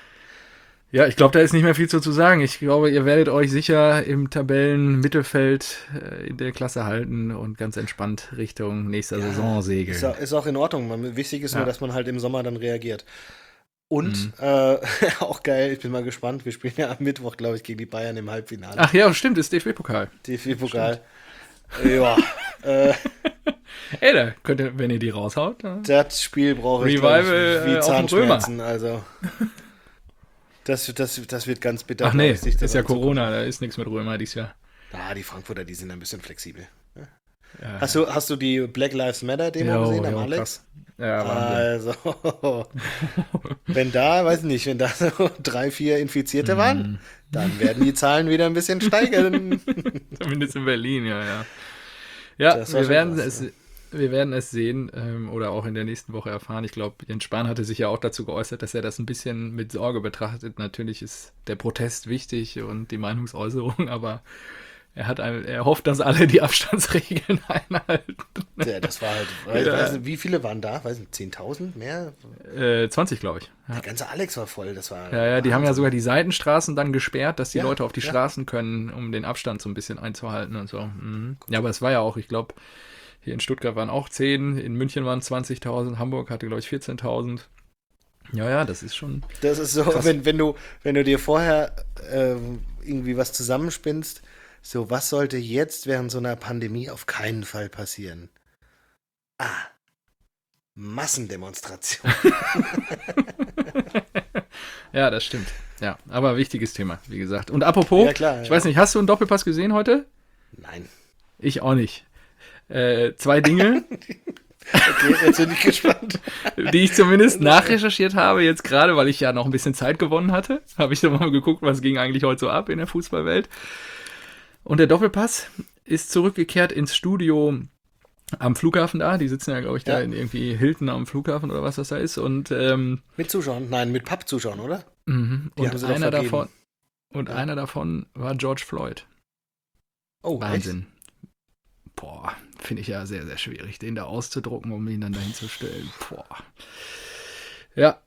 Ja, ich glaube, da ist nicht mehr viel zu sagen. Ich glaube, ihr werdet euch sicher im Tabellenmittelfeld in der Klasse halten und ganz entspannt Richtung nächster Saison segeln. Ist auch in Ordnung. Wichtig ist nur, dass man halt im Sommer dann reagiert. Und auch geil, ich bin mal gespannt, wir spielen ja am Mittwoch, glaube ich, gegen die Bayern im Halbfinale. Ach ja, stimmt, ist DFB-Pokal. DFB-Pokal. Ja. Ey, da könnt ihr, wenn ihr die raushaut. Das Spiel brauche ich Revival, wie auf dem Zahnschmerzen. Also das wird ganz bitter. Ach nee, sich ist ja daran Corona, da ist nichts mit Römer dieses Jahr. Die Frankfurter, die sind ein bisschen flexibel. Ja. Hast du die Black Lives Matter Demo gesehen am Alex? Krass. Ja, Wahnsinn. Also, wenn da so 3, 4 Infizierte waren, dann werden die Zahlen wieder ein bisschen steigern. Zumindest in Berlin, ja. Ja, Das war wir schon werden krass, wir werden es sehen oder auch in der nächsten Woche erfahren. Ich glaube, Jens Spahn hatte sich ja auch dazu geäußert, dass er das ein bisschen mit Sorge betrachtet. Natürlich ist der Protest wichtig und die Meinungsäußerung, aber er hofft, dass alle die Abstandsregeln einhalten. Ja, das war halt, weiß nicht, wie viele waren da? Weiß nicht, 10.000 mehr? 20, glaube ich. Ja. Der ganze Alex war voll, das war. Ja, die haben ja sogar die Seitenstraßen dann gesperrt, dass die Ja, Leute auf die ja. Straßen können, um den Abstand so ein bisschen einzuhalten und so. Mhm. Ja, aber es war ja auch, ich glaube, hier in Stuttgart waren auch 10, in München waren 20.000, Hamburg hatte, glaube ich, 14.000. Ja, das ist schon. Das ist so, krass. wenn du dir vorher irgendwie was zusammenspinnst, so, was sollte jetzt während so einer Pandemie auf keinen Fall passieren? Massendemonstration. Ja, das stimmt. Ja, aber wichtiges Thema, wie gesagt. Und apropos, Ja, klar, ich ja. weiß nicht, hast du einen Doppelpass gesehen heute? Nein. Ich auch nicht. 2 Dinge, Okay, jetzt bin ich gespannt. die ich zumindest nachrecherchiert habe, jetzt gerade, weil ich ja noch ein bisschen Zeit gewonnen hatte. Habe ich so mal geguckt, was ging eigentlich heute so ab in der Fußballwelt. Und der Doppelpass ist zurückgekehrt ins Studio am Flughafen da. Die sitzen ja, glaube ich, da Ja. in irgendwie Hilton am Flughafen oder was das da ist. Und, Mit Zuschauern? Nein, mit Pappzuschauern, oder? und haben sie doch vergeben. einer davon war George Floyd. Oh, Wahnsinn. Boah, finde ich ja sehr, sehr schwierig, den da auszudrucken, um ihn dann dahin zu stellen. Boah. Ja,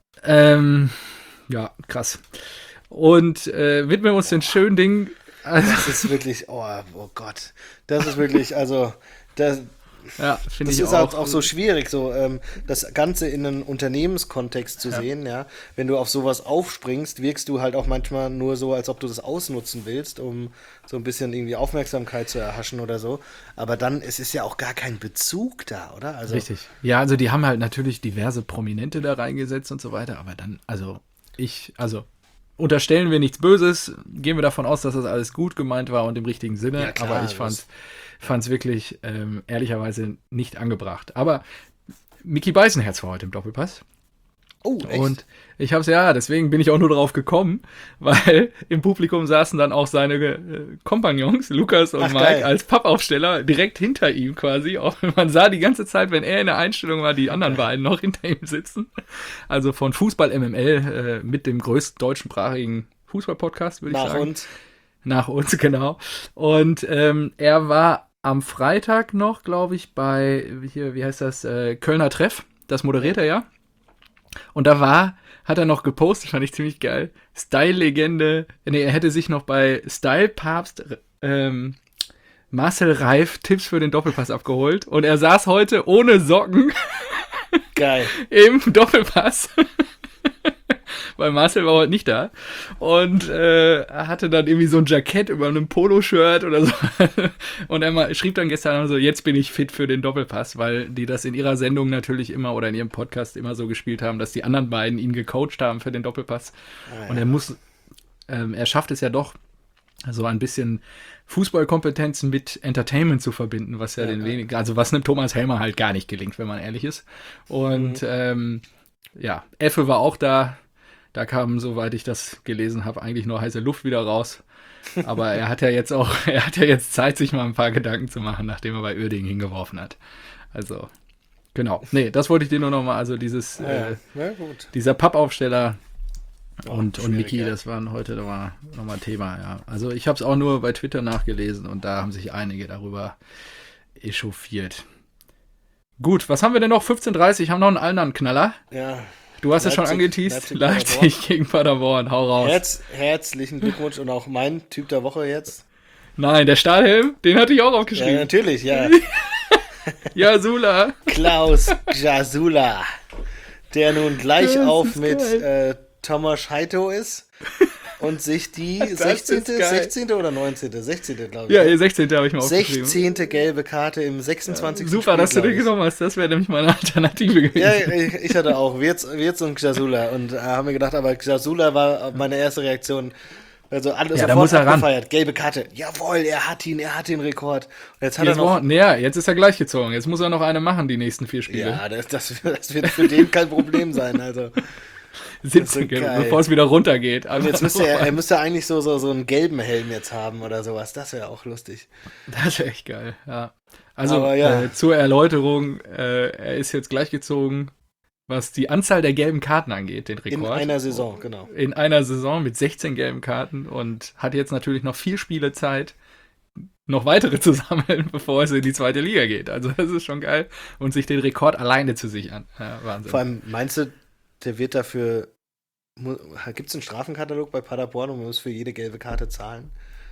ja, krass. Und widmen wir uns den schönen Dingen. Also, Das ist wirklich, oh Gott. Das ist wirklich, also, das ja, finde ich ist auch. auch so schwierig, so das Ganze in einem Unternehmenskontext zu sehen, ja. Wenn du auf sowas aufspringst, wirkst du halt auch manchmal nur so, als ob du das ausnutzen willst, um so ein bisschen irgendwie Aufmerksamkeit zu erhaschen oder so. Aber dann, es ist ja auch gar kein Bezug da, oder? Also, Richtig. Ja, also die haben halt natürlich diverse Prominente da reingesetzt und so weiter, aber dann, also unterstellen wir nichts Böses, gehen wir davon aus, dass das alles gut gemeint war und im richtigen Sinne, Ja, klar, aber ich fand's wirklich ehrlicherweise nicht angebracht. Aber Micky Beisenherz war heute im Doppelpass. oh, echt? Und ich hab's deswegen bin ich auch nur drauf gekommen, weil im Publikum saßen dann auch seine Kompagnons, Lukas und Ach, Mike, geil. als Pappaufsteller direkt hinter ihm quasi. Auch man sah die ganze Zeit, wenn er in der Einstellung war, die anderen beiden noch hinter ihm sitzen. Also von Fußball MML mit dem größten deutschsprachigen Fußball-Podcast, würde ich Nach sagen. uns. Nach uns, genau. Und er war am Freitag noch, glaube ich, bei, hier, wie heißt das, Kölner Treff. Das moderiert er ja. Und da hat er noch gepostet, fand ich ziemlich geil. Style-Legende, er hätte sich noch bei Style-Papst Marcel Reif Tipps für den Doppelpass abgeholt. Und er saß heute ohne Socken Geil. im Doppelpass. Weil Marcel war heute nicht da. Und er hatte dann irgendwie so ein Jackett über einem Poloshirt oder so. Und er schrieb dann gestern so, jetzt bin ich fit für den Doppelpass, weil die das in ihrer Sendung natürlich immer oder in ihrem Podcast immer so gespielt haben, dass die anderen beiden ihn gecoacht haben für den Doppelpass. Und er schafft es ja doch, so ein bisschen Fußballkompetenzen mit Entertainment zu verbinden, was ja den wenigen, also was einem Thomas Helmer halt gar nicht gelingt, wenn man ehrlich ist. Und ja, Effe war auch da. Da kam, soweit ich das gelesen habe, eigentlich nur heiße Luft wieder raus. Aber er hat ja jetzt Zeit, sich mal ein paar Gedanken zu machen, nachdem er bei Uerdingen hingeworfen hat. Also, genau. Nee, das wollte ich dir nur nochmal, also dieses, Ja, gut. dieser Pappaufsteller und schwierig, Micky, ja. das war nochmal Thema, ja. Also ich habe es auch nur bei Twitter nachgelesen und da haben sich einige darüber echauffiert. Gut, was haben wir denn noch? 15:30, haben noch einen anderen Knaller. Ja. Du hast es schon Leipzig- angeteased. Leipzig- Leipzig gegen Paderborn, hau raus. Herzlichen Glückwunsch und auch mein Typ der Woche jetzt. Nein, der Stahlhelm, den hatte ich auch Ja, aufgeschrieben. natürlich, ja. Ja, Sula. Klaus Jasula. der nun gleich Das auf ist mit geil. Thomas Heito ist und sich die Das 16. ist geil. 16. oder 19. 16. glaube ich. Ja, ne? 16. habe ich mal aufgeschrieben. 16. gelbe Karte im 26. Super, dass du Spiel, den glaub ich. genommen hast. Das wäre nämlich meine Alternative gewesen. Ja, ich hatte auch Wirtz und Xasula und haben mir gedacht, aber Xasula war meine erste Reaktion. Also alles Ja, da sofort muss er ran. abgefeiert. Gelbe Karte. Jawohl, er hat den Rekord. Und jetzt hat er Jetzt, noch. jetzt ist er gleich gezogen. Jetzt muss er noch eine machen, die nächsten 4 Spiele. Ja, das wird für den kein Problem sein. Also 17, das ist geil. bevor es wieder runtergeht. und jetzt müsste er müsste eigentlich so einen gelben Helm jetzt haben oder sowas. Das wäre auch lustig. Das ist echt geil, ja. Also Aber ja. zur Erläuterung, er ist jetzt gleich gezogen, was die Anzahl der gelben Karten angeht, den Rekord. In einer Saison, genau. In einer Saison mit 16 gelben Karten und hat jetzt natürlich noch 4 Spiele Zeit, noch weitere zu sammeln, bevor es in die zweite Liga geht. Also das ist schon geil. Und sich den Rekord alleine zu sichern. Ja, Wahnsinn. Vor allem, meinst du, der wird dafür. Gibt es einen Strafenkatalog bei Paderborn und man muss für jede gelbe Karte zahlen?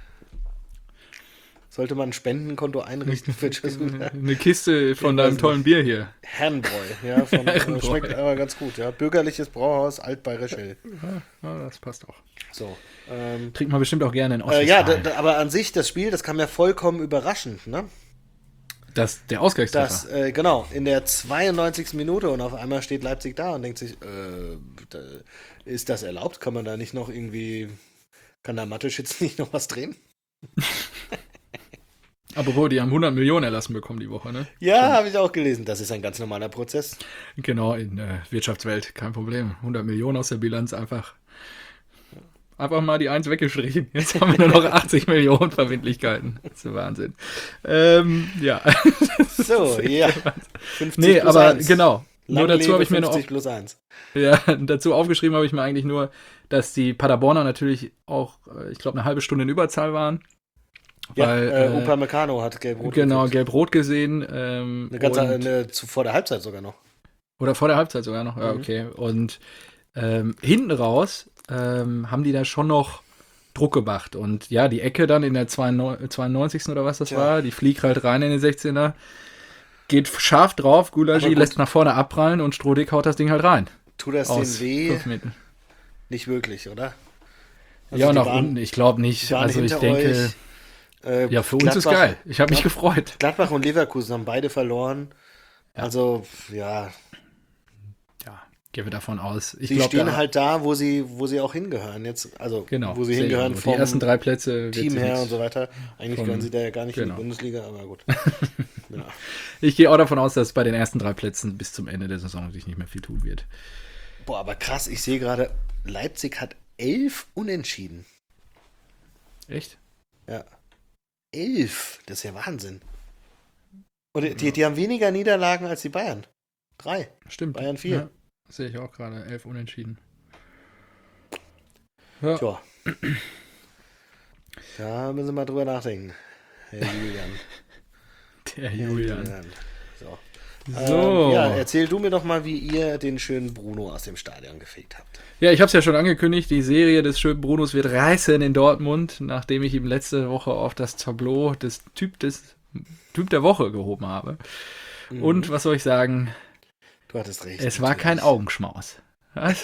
Sollte man ein Spendenkonto einrichten für Jasula? Eine Kiste von deinem tollen Bier hier. Herrenbräu, ja, Herrenbräu. Schmeckt aber ganz gut, ja. Bürgerliches Brauhaus, Altbayerisch Hell. Ja, das passt auch. So. Trinkt man bestimmt auch gerne in Ja, Ostwestfalen. aber an sich, das Spiel, das kam ja vollkommen überraschend, ne? Der Ausgleichstreffer. Genau, in der 92. Minute und auf einmal steht Leipzig da und denkt sich, ist das erlaubt? Kann man da nicht noch irgendwie, kann da Mateschitz nicht noch was drehen? Apropos, die haben 100 Millionen erlassen bekommen die Woche, ne? Ja, habe ich auch gelesen. Das ist ein ganz normaler Prozess. Genau, in der Wirtschaftswelt, kein Problem. 100 Millionen aus der Bilanz, einfach mal die 1 weggestrichen. Jetzt haben wir nur noch 80 Millionen Verbindlichkeiten. Das ist Wahnsinn. Ja. So, ja. 50 Nee, plus aber 1. genau. Lang Nur dazu habe ich mir noch 50 plus 1. Ja, dazu aufgeschrieben habe ich mir eigentlich nur, dass die Paderborner natürlich auch, ich glaube, eine halbe Stunde in Überzahl waren. Ja, Weil, Upamecano hat gelb-rot Genau, gekriegt. gelb-rot gesehen. Vor der Halbzeit sogar noch. Oder vor der Halbzeit sogar noch, ja, okay. Und hinten raus haben die da schon noch Druck gemacht. Und ja, die Ecke dann in der 92. oder was das war, die fliegt halt rein in den 16er, geht scharf drauf, Gulagi lässt nach vorne abprallen und Strodig haut das Ding halt rein. Tut das Aus denen weh? 5 Metern. Nicht wirklich, oder? Ja, nach unten, ich glaube nicht. Also ich denke, ja, für uns ist geil. Ich habe mich gefreut. Gladbach und Leverkusen haben beide verloren. Ja. Also, ja. Ja, gehen wir davon aus. Sie stehen halt da, wo sie auch hingehören. Jetzt, also, genau, wo sie hingehören vom die ersten 3 Plätze Team her und so weiter. Eigentlich gehören sie da ja gar nicht in die Bundesliga, aber gut. Ja. Ich gehe auch davon aus, dass bei den ersten 3 Plätzen bis zum Ende der Saison sich nicht mehr viel tun wird. Boah, aber krass, ich sehe gerade, Leipzig hat 11 Unentschieden. Echt? Ja. 11, das ist ja Wahnsinn. Und die haben weniger Niederlagen als die Bayern. 3. Stimmt. Bayern 4. Ja, sehe ich auch gerade. 11 Unentschieden. Ja. Tja. Da müssen wir mal drüber nachdenken. Herr Julian. Der Julian. So. So. Ja, erzähl du mir doch mal, wie ihr den schönen Bruno aus dem Stadion gefegt habt. Ja, ich habe es ja schon angekündigt, die Serie des schönen Brunos wird reißen in Dortmund, nachdem ich ihm letzte Woche auf das Tableau des Typ der Woche gehoben habe. Mhm. Und was soll ich sagen? Du hattest recht. Es war kein Augenschmaus. Was?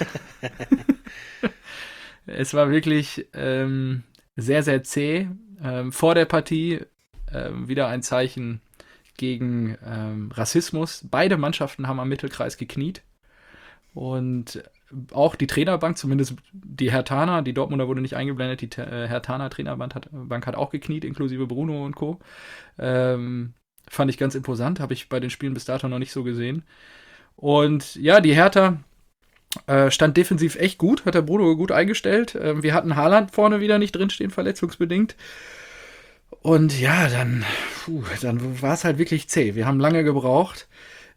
Es war wirklich sehr, sehr zäh. Vor der Partie wieder ein Zeichen gegen Rassismus. Beide Mannschaften haben am Mittelkreis gekniet. Und auch die Trainerbank, zumindest die Herthaner, die Dortmunder wurde nicht eingeblendet, die Herthaner Trainerbank hat auch gekniet, inklusive Bruno und Co. Fand ich ganz imposant, habe ich bei den Spielen bis dato noch nicht so gesehen. Und ja, die Hertha stand defensiv echt gut, hat der Bruno gut eingestellt. Wir hatten Haaland vorne wieder nicht drinstehen, verletzungsbedingt. Und ja, dann war es halt wirklich zäh. Wir haben lange gebraucht.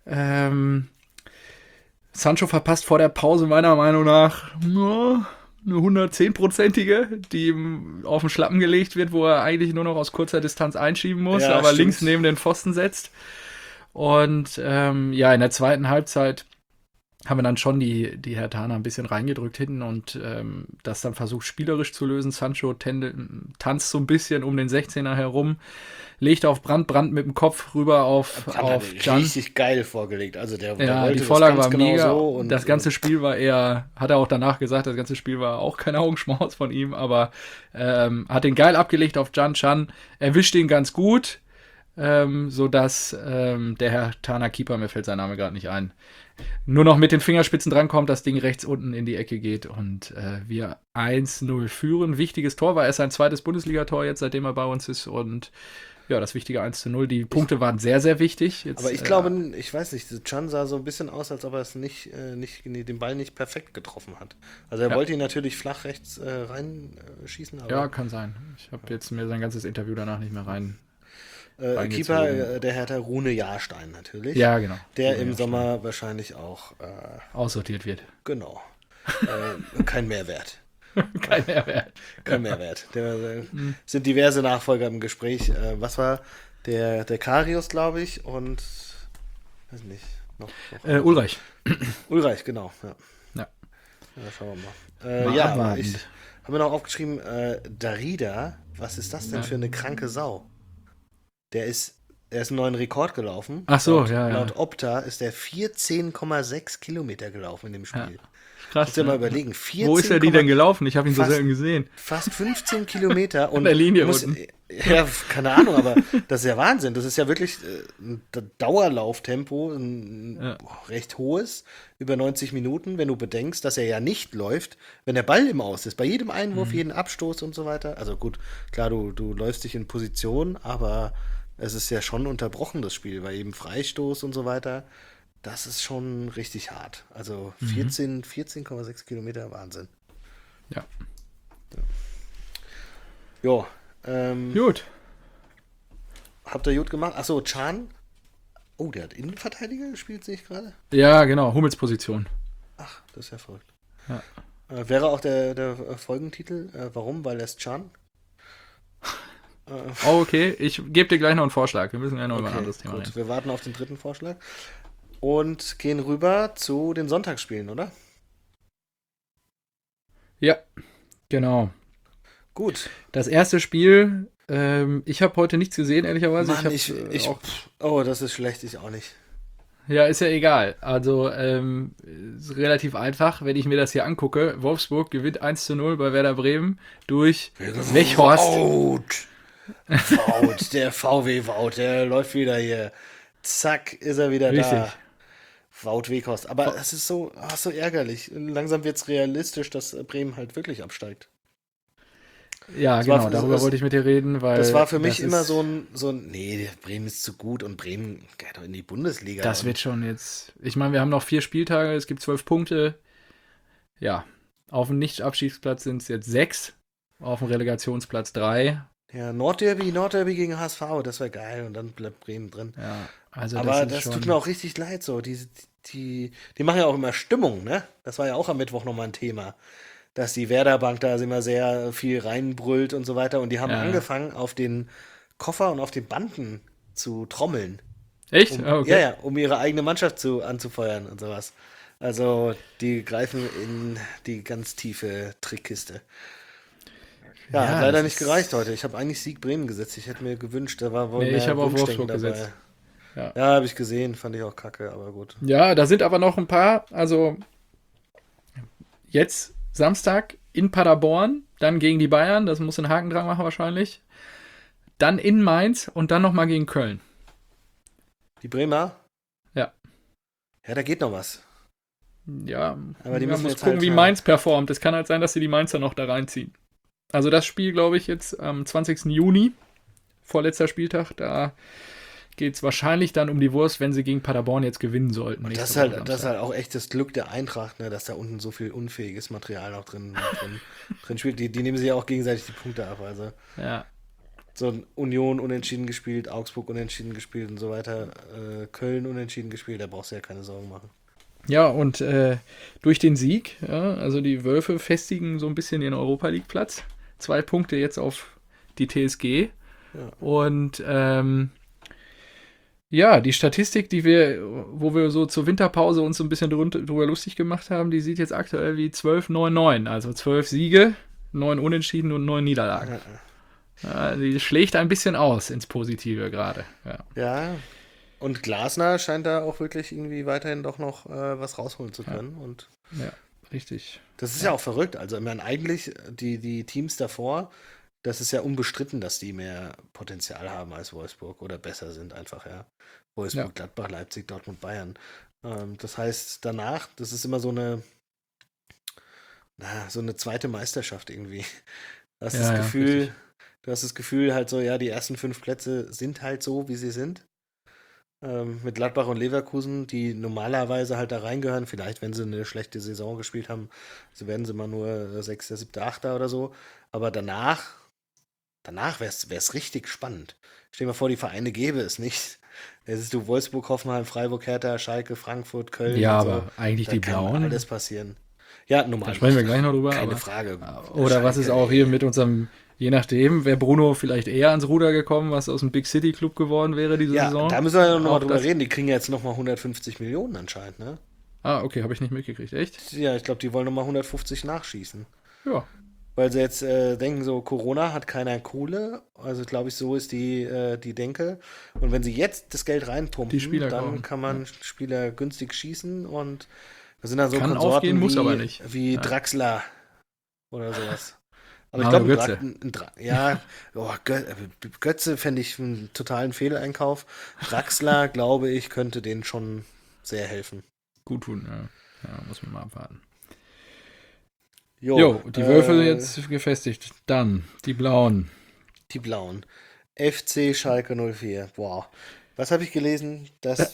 Sancho verpasst vor der Pause meiner Meinung nach eine 110-prozentige, die ihm auf den Schlappen gelegt wird, wo er eigentlich nur noch aus kurzer Distanz einschieben muss, aber stimmt. Links neben den Pfosten setzt. Und in der zweiten Halbzeit haben wir dann schon die Herthaner ein bisschen reingedrückt hinten und das dann versucht spielerisch zu lösen. Sancho tanzt so ein bisschen um den 16er herum, legt auf Brandt mit dem Kopf rüber auf Can. Richtig geil vorgelegt. Also der Ja, die Vorlage war mega. Und das ganze Spiel war eher, hat er auch danach gesagt, das ganze Spiel war auch kein Augenschmaus von ihm, aber hat den geil abgelegt auf Can, erwischt ihn ganz gut, sodass der Herthaner Keeper, mir fällt sein Name gerade nicht ein, nur noch mit den Fingerspitzen drankommt, das Ding rechts unten in die Ecke geht und wir 1-0 führen. Wichtiges Tor, war erst sein zweites Bundesligator jetzt, seitdem er bei uns ist und ja, das wichtige 1-0. Die Punkte waren sehr, sehr wichtig. Jetzt, aber ich glaube, ich weiß nicht, Can sah so ein bisschen aus, als ob er es den Ball nicht perfekt getroffen hat. Also er wollte ihn natürlich flach rechts reinschießen. Ja, kann sein. Ich habe jetzt mir sein ganzes Interview danach nicht mehr Keeper der Hertha Rune Jahrstein natürlich. Ja, genau. Der im Sommer wahrscheinlich auch aussortiert wird. Genau. Kein Mehrwert. Kein Mehrwert. Kein Mehrwert. Sind diverse Nachfolger im Gespräch. Was war der Karius, glaube ich, und weiß nicht. Noch Ulreich. Ulreich, genau. Ja, schauen wir mal. Haben wir noch aufgeschrieben, Darida, was ist das denn für eine kranke Sau? Er ist einen neuen Rekord gelaufen. Ach so, Laut Opta ist er 14,6 Kilometer gelaufen in dem Spiel. Ja. Krass. Kannst du dir mal überlegen. 14, wo ist er die denn gelaufen? Ich habe ihn so selten gesehen. Fast 15 Kilometer. Und der Linie unten. Ja, keine Ahnung, aber das ist ja Wahnsinn. Das ist ja wirklich ein Dauerlauftempo, ein recht hohes, über 90 Minuten, wenn du bedenkst, dass er ja nicht läuft, wenn der Ball im Aus ist. Bei jedem Einwurf, jeden Abstoß und so weiter. Also gut, klar, du läufst dich in Position, aber es ist ja schon unterbrochen, das Spiel, bei jedem Freistoß und so weiter. Das ist schon richtig hart. Also 14,6 Kilometer, Wahnsinn. Ja. Jo. Gut. Habt ihr gut gemacht? Achso, Can. Oh, der hat Innenverteidiger gespielt, sehe ich gerade. Ja, genau, Hummels Position. Ach, das ist ja verrückt. Ja. Wäre auch der Folgentitel. Warum? Weil er ist Can. Oh, okay. Ich gebe dir gleich noch einen Vorschlag. Wir müssen ja noch über ein anderes Thema reden. Wir warten auf den dritten Vorschlag. Und gehen rüber zu den Sonntagsspielen, oder? Ja, genau. Gut. Das erste Spiel, ich habe heute nichts gesehen, ehrlicherweise. Oh, das ist schlecht, ich auch nicht. Ja, ist ja egal. Also, ist relativ einfach, wenn ich mir das hier angucke. Wolfsburg gewinnt 1-0 bei Werder Bremen durch Weghorst. Wout, der VW Wout, der läuft wieder hier. Zack, ist er wieder da. Wout Weghorst. Aber es ist so ärgerlich. Langsam wird es realistisch, dass Bremen halt wirklich absteigt. Ja, genau, darüber wollte ich mit dir reden, weil. Das war für mich immer so ein, nee, Bremen ist zu gut und Bremen geht doch in die Bundesliga. Das wird schon jetzt. Ich meine, wir haben noch 4 Spieltage, es gibt 12 Punkte. Ja, auf dem Nicht-Abstiegsplatz sind es jetzt 6, auf dem Relegationsplatz 3. Ja, Nordderby gegen HSV, das wäre geil und dann bleibt Bremen drin. Ja, also aber das tut mir auch richtig leid so. Die machen ja auch immer Stimmung, ne? Das war ja auch am Mittwoch nochmal ein Thema. Dass die Werder-Bank da immer sehr viel reinbrüllt und so weiter. Und die haben angefangen, auf den Koffer und auf den Banden zu trommeln. Echt? Okay. Um ihre eigene Mannschaft anzufeuern und sowas. Also die greifen in die ganz tiefe Trickkiste. Ja, hat leider nicht gereicht heute. Ich habe eigentlich Sieg Bremen gesetzt. Ich hätte mir gewünscht, da war wohl mehr ich habe auf Wolfsburg dabei. Gesetzt. Ja, habe ich gesehen. Fand ich auch kacke, aber gut. Ja, da sind aber noch ein paar. Also jetzt Samstag in Paderborn, dann gegen die Bayern. Das muss einen Haken dran machen wahrscheinlich. Dann in Mainz und dann nochmal gegen Köln. Die Bremer? Ja. Ja, da geht noch was. Ja, aber die müssen muss jetzt gucken, halt wie Mainz performt. Es kann halt sein, dass sie die Mainzer noch da reinziehen. Also das Spiel, glaube ich, jetzt am 20. Juni, vorletzter Spieltag, da geht es wahrscheinlich dann um die Wurst, wenn sie gegen Paderborn jetzt gewinnen sollten. Und das ist halt auch echt das Glück der Eintracht, ne, dass da unten so viel unfähiges Material noch drin spielt. Die nehmen sich ja auch gegenseitig die Punkte ab. Also. Ja. So Union unentschieden gespielt, Augsburg unentschieden gespielt und so weiter. Köln unentschieden gespielt, da brauchst du ja keine Sorgen machen. Ja, und durch den Sieg, also die Wölfe festigen so ein bisschen ihren Europa-League-Platz. 2 Punkte jetzt auf die TSG. Ja. Und Ja, die Statistik, wo wir so zur Winterpause uns so ein bisschen drüber lustig gemacht haben, die sieht jetzt aktuell wie 12-9-9. Also 12 Siege, 9 Unentschieden und 9 Niederlagen. Ja, die schlägt ein bisschen aus ins Positive gerade. Ja. Ja, und Glasner scheint da auch wirklich irgendwie weiterhin doch noch was rausholen zu können. Und Ja, richtig. das ist ja auch verrückt. Also, ich meine, eigentlich die Teams davor, das ist ja unbestritten, dass die mehr Potenzial haben als Wolfsburg oder besser sind einfach, ja. Ja, Wolfsburg, Gladbach, Leipzig, Dortmund, Bayern. Das heißt, danach, das ist immer so eine zweite Meisterschaft irgendwie. Du hast das ja, Gefühl, richtig. du hast das Gefühl halt so, ja, die ersten 5 Plätze sind halt so, wie sie sind. Mit Gladbach und Leverkusen, die normalerweise halt da reingehören. Vielleicht, wenn sie eine schlechte Saison gespielt haben, so werden sie mal nur 6., 7., 8. oder so. Aber danach wäre es richtig spannend. Stell dir mal vor, die Vereine gäbe es nicht. Es ist du Wolfsburg, Hoffenheim, Freiburg, Hertha, Schalke, Frankfurt, Köln Ja, und so. aber eigentlich Da die kann Blauen, alles passieren. Ja, da normal. sprechen wir gleich noch drüber, Keine aber Frage. oder was ist Schalke, auch hier ey. mit unserem, je nachdem, wäre Bruno vielleicht eher ans Ruder gekommen, was aus dem Big City Club geworden wäre diese Ja, Saison. da müssen wir ja nochmal Auch drüber das. reden. Die kriegen ja jetzt nochmal 150 Millionen anscheinend, ne? Ah, okay, habe ich nicht mitgekriegt, echt? Ja, ich glaube, die wollen nochmal 150 nachschießen. Ja, Weil sie jetzt denken, so Corona hat keiner Kohle. Also glaube ich, so ist die Denke. Und wenn sie jetzt das Geld die reinpumpen, Spieler dann kaufen. kann Ja. man Spieler günstig schießen. Und das sind dann so Kann aufgehen, Konsorten muss aber wie, nicht. wie Ja. Draxler oder sowas. Aber ich Mario glaube, Götze. Ja, Götze fände ich einen totalen Fehleinkauf. Draxler, glaube ich, könnte denen schon sehr helfen. Gut tun, ja. Ja, muss man mal abwarten. Jo, Jo, die Würfel jetzt gefestigt. Dann die Blauen. die Blauen. FC Schalke 04. Boah. Was habe ich gelesen?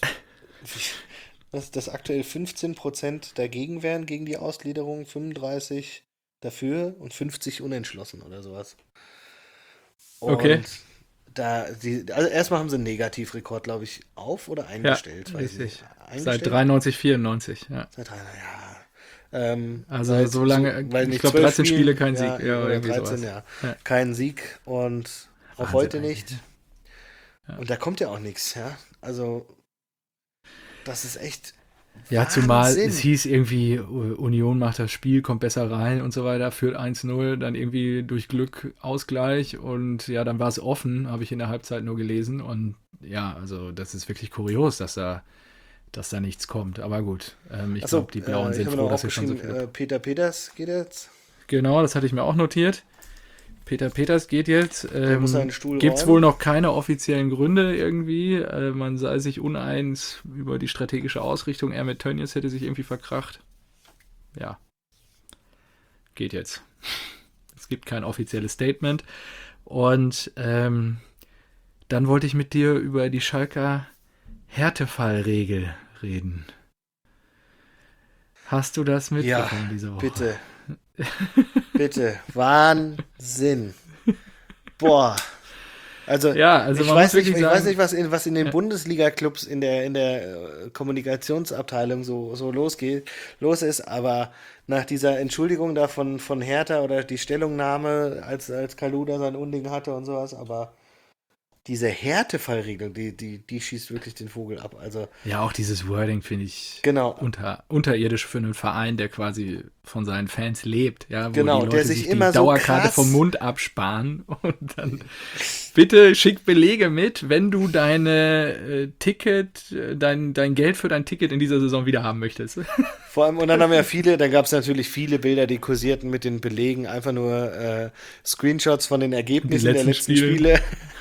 Dass aktuell 15% dagegen wären gegen die Ausgliederung, 35 dafür und 50 unentschlossen oder sowas. Okay. Und also erstmal haben sie einen Negativrekord, glaube ich, auf oder Ja, eingestellt, weiß ich richtig. nicht. Seit Eingestellt? 93, 94, ja. Seit 3, ja. Also so lange, weil ich nicht glaube 12 13 Spiele, Spielen, kein ja, Sieg. Ja, oder irgendwie 13, sowas. ja. Ja. Kein Sieg und auch Wahnsinn heute eigentlich, nicht. ne? Ja. Und da kommt ja auch nichts, ja. Also, das ist echt Ja, zumal es Wahnsinn. hieß irgendwie, Union macht das Spiel, kommt besser rein und so weiter, führt 1-0, dann irgendwie durch Glück Ausgleich und ja, dann war es offen, habe ich in der Halbzeit nur gelesen und ja, also das ist wirklich kurios, dass da nichts kommt. Aber gut, ich Achso, glaube, die Blauen ich sind habe froh, noch dass sie schon so aufgeschrieben, viele. Peter Peters geht jetzt. Genau, das hatte ich mir auch notiert. Peter Peters geht jetzt. Der muss seinen Stuhl Gibt es räumen. wohl noch keine offiziellen Gründe irgendwie. Man sei sich uneins über die strategische Ausrichtung. Er mit Tönnies hätte sich irgendwie verkracht. Ja, geht jetzt. Es gibt kein offizielles Statement. Und dann wollte ich mit dir über die Schalker Härtefallregel reden. Hast du das Ja, mitbekommen diese Woche? bitte. Bitte. Wahnsinn. Boah. Also, Ja, also ich man weiß muss nicht, wirklich ich weiß sagen, nicht, was in den ja, Bundesliga-Clubs in der Kommunikationsabteilung so los ist, aber nach dieser Entschuldigung da von Hertha oder die Stellungnahme, als Kaluda sein Unding hatte und sowas, aber diese Härtefallregelung, die schießt wirklich den Vogel ab. Also, ja, auch dieses Wording finde ich genau, unterirdisch für einen Verein, der quasi von seinen Fans lebt, ja, wo die genau, der Leute sich sich die immer so Dauerkarte vom krass. Mund absparen und dann bitte schick Belege mit, wenn du dein Geld für dein Ticket in dieser Saison wieder haben möchtest. Vor allem, und dann haben ja viele, dann gab es natürlich viele Bilder, die kursierten mit den Belegen, einfach nur Screenshots von den Die Ergebnissen der letzten letzten Spiele. Spiele.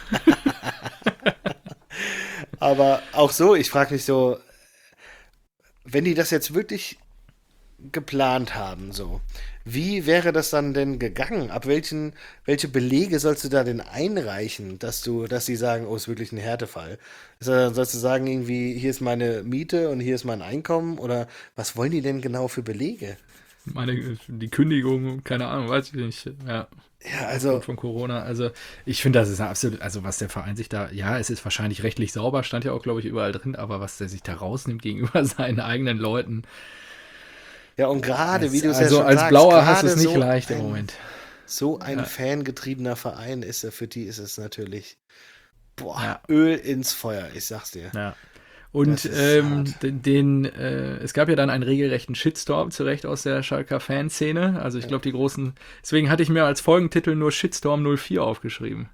Aber auch so, ich frage mich so, wenn die das jetzt wirklich geplant haben, so, wie wäre das dann denn gegangen? Welche Belege sollst du da denn einreichen, dass sie sagen, oh, ist wirklich ein Härtefall? Sollst du sagen, irgendwie, hier ist meine Miete und hier ist mein Einkommen? Oder was wollen die denn genau für Belege? Die Kündigung, keine Ahnung, weiß ich nicht. Ja, Ja, also, aufgrund von Corona. Also ich finde, das ist absolut, also was der Verein sich da, ja, es ist wahrscheinlich rechtlich sauber, stand ja auch, glaube ich, überall drin, aber was der sich da rausnimmt gegenüber seinen eigenen Leuten, ja, und gerade, wie du es ja also schon als sagst, Blauer hast du es gerade nicht leicht im Moment. so ein Ja, fangetriebener Verein ist er, für die ist es natürlich. Boah, Ja. Öl ins Feuer, ich sag's dir. Ja. Und Das ist hart. es gab ja dann einen regelrechten Shitstorm zurecht aus der Schalker Fanszene. Also ich glaube, die großen, deswegen hatte ich mir als Folgentitel nur Shitstorm 04 aufgeschrieben.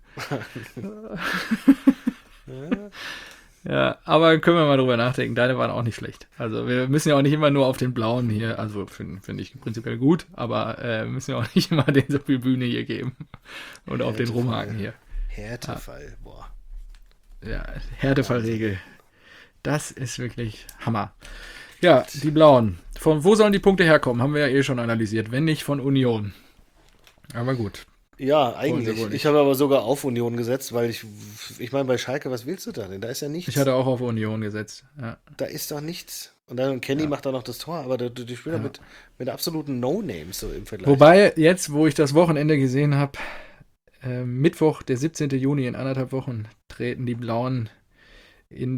Ja, aber können wir mal drüber nachdenken. Deine waren auch nicht schlecht. Also wir müssen ja auch nicht immer nur auf den blauen hier, also finde ich prinzipiell gut, aber müssen ja auch nicht immer den so viel Bühne hier geben und auf den rumhaken hier. Härtefall, boah. Ja, Härtefallregel. Das ist wirklich Hammer. Ja, die Blauen. Von wo sollen die Punkte herkommen? Haben wir ja eh schon analysiert. Wenn nicht von Union. Aber gut. Ja, Wollen eigentlich. sie wohl nicht. Ich habe aber sogar auf Union gesetzt, weil ich meine, bei Schalke, was willst du da denn? Da ist ja nichts. Ich hatte auch auf Union gesetzt. Ja. Da ist doch nichts. Und dann Kenny macht da noch das Tor, aber die Spieler mit absoluten No-Names so im Vergleich. Wobei, jetzt, wo ich das Wochenende gesehen habe, Mittwoch, der 17. Juni, in 1,5 Wochen, treten die Blauen im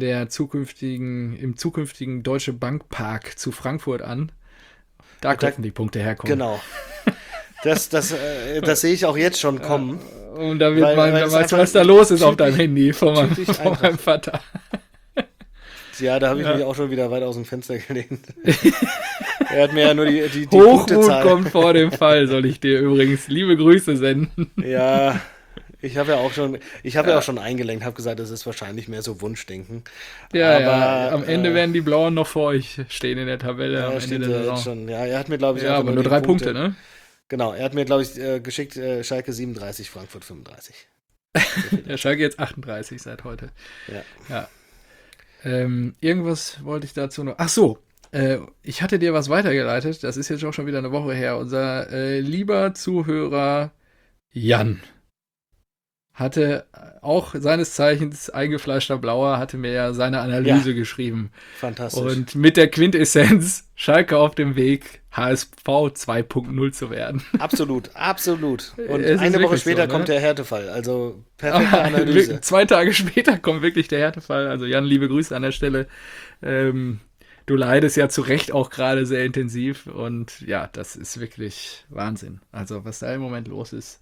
zukünftigen Deutsche Bank Park zu Frankfurt an. Da könnten die Punkte herkommen. Genau. Das sehe ich auch jetzt schon kommen. Und da wird Weil dann das weißt du, einfach was da los ist auf deinem typisch- Handy von typisch meinem Vater. Ja, da habe ich mich auch schon wieder weit aus dem Fenster gelehnt. Er hat mir ja nur die Hochmut Punktezahl. kommt vor dem Fall, soll ich dir übrigens liebe Grüße senden. Ja, ich habe ja auch schon eingelenkt, habe gesagt, das ist wahrscheinlich mehr so Wunschdenken. Ja, aber am Ende werden die Blauen noch vor euch stehen in der Tabelle am ja, Ende steht der ja Saison. jetzt schon. Ja, er hat mir, glaube ich, Ja, einfach aber nur die 3 Punkte, ne? Genau, er hat mir, glaube ich, geschickt, Schalke 37, Frankfurt 35. Der Schalke jetzt 38 seit heute. Ja. Irgendwas wollte ich dazu noch. Ach so, ich hatte dir was weitergeleitet. Das ist jetzt auch schon wieder eine Woche her. Unser lieber Zuhörer Jan hatte auch seines Zeichens eingefleischter Blauer, hatte mir ja seine Analyse geschrieben. Fantastisch. Und mit der Quintessenz, Schalke auf dem Weg, HSV 2.0 zu werden. Absolut. Und Es ist eine Woche wirklich später so, ne? kommt der Härtefall. Also perfekte Analyse. 2 Tage später kommt wirklich der Härtefall. Also Jan, liebe Grüße an der Stelle. Du leidest ja zu Recht auch gerade sehr intensiv und ja, das ist wirklich Wahnsinn. Also was da im Moment los ist.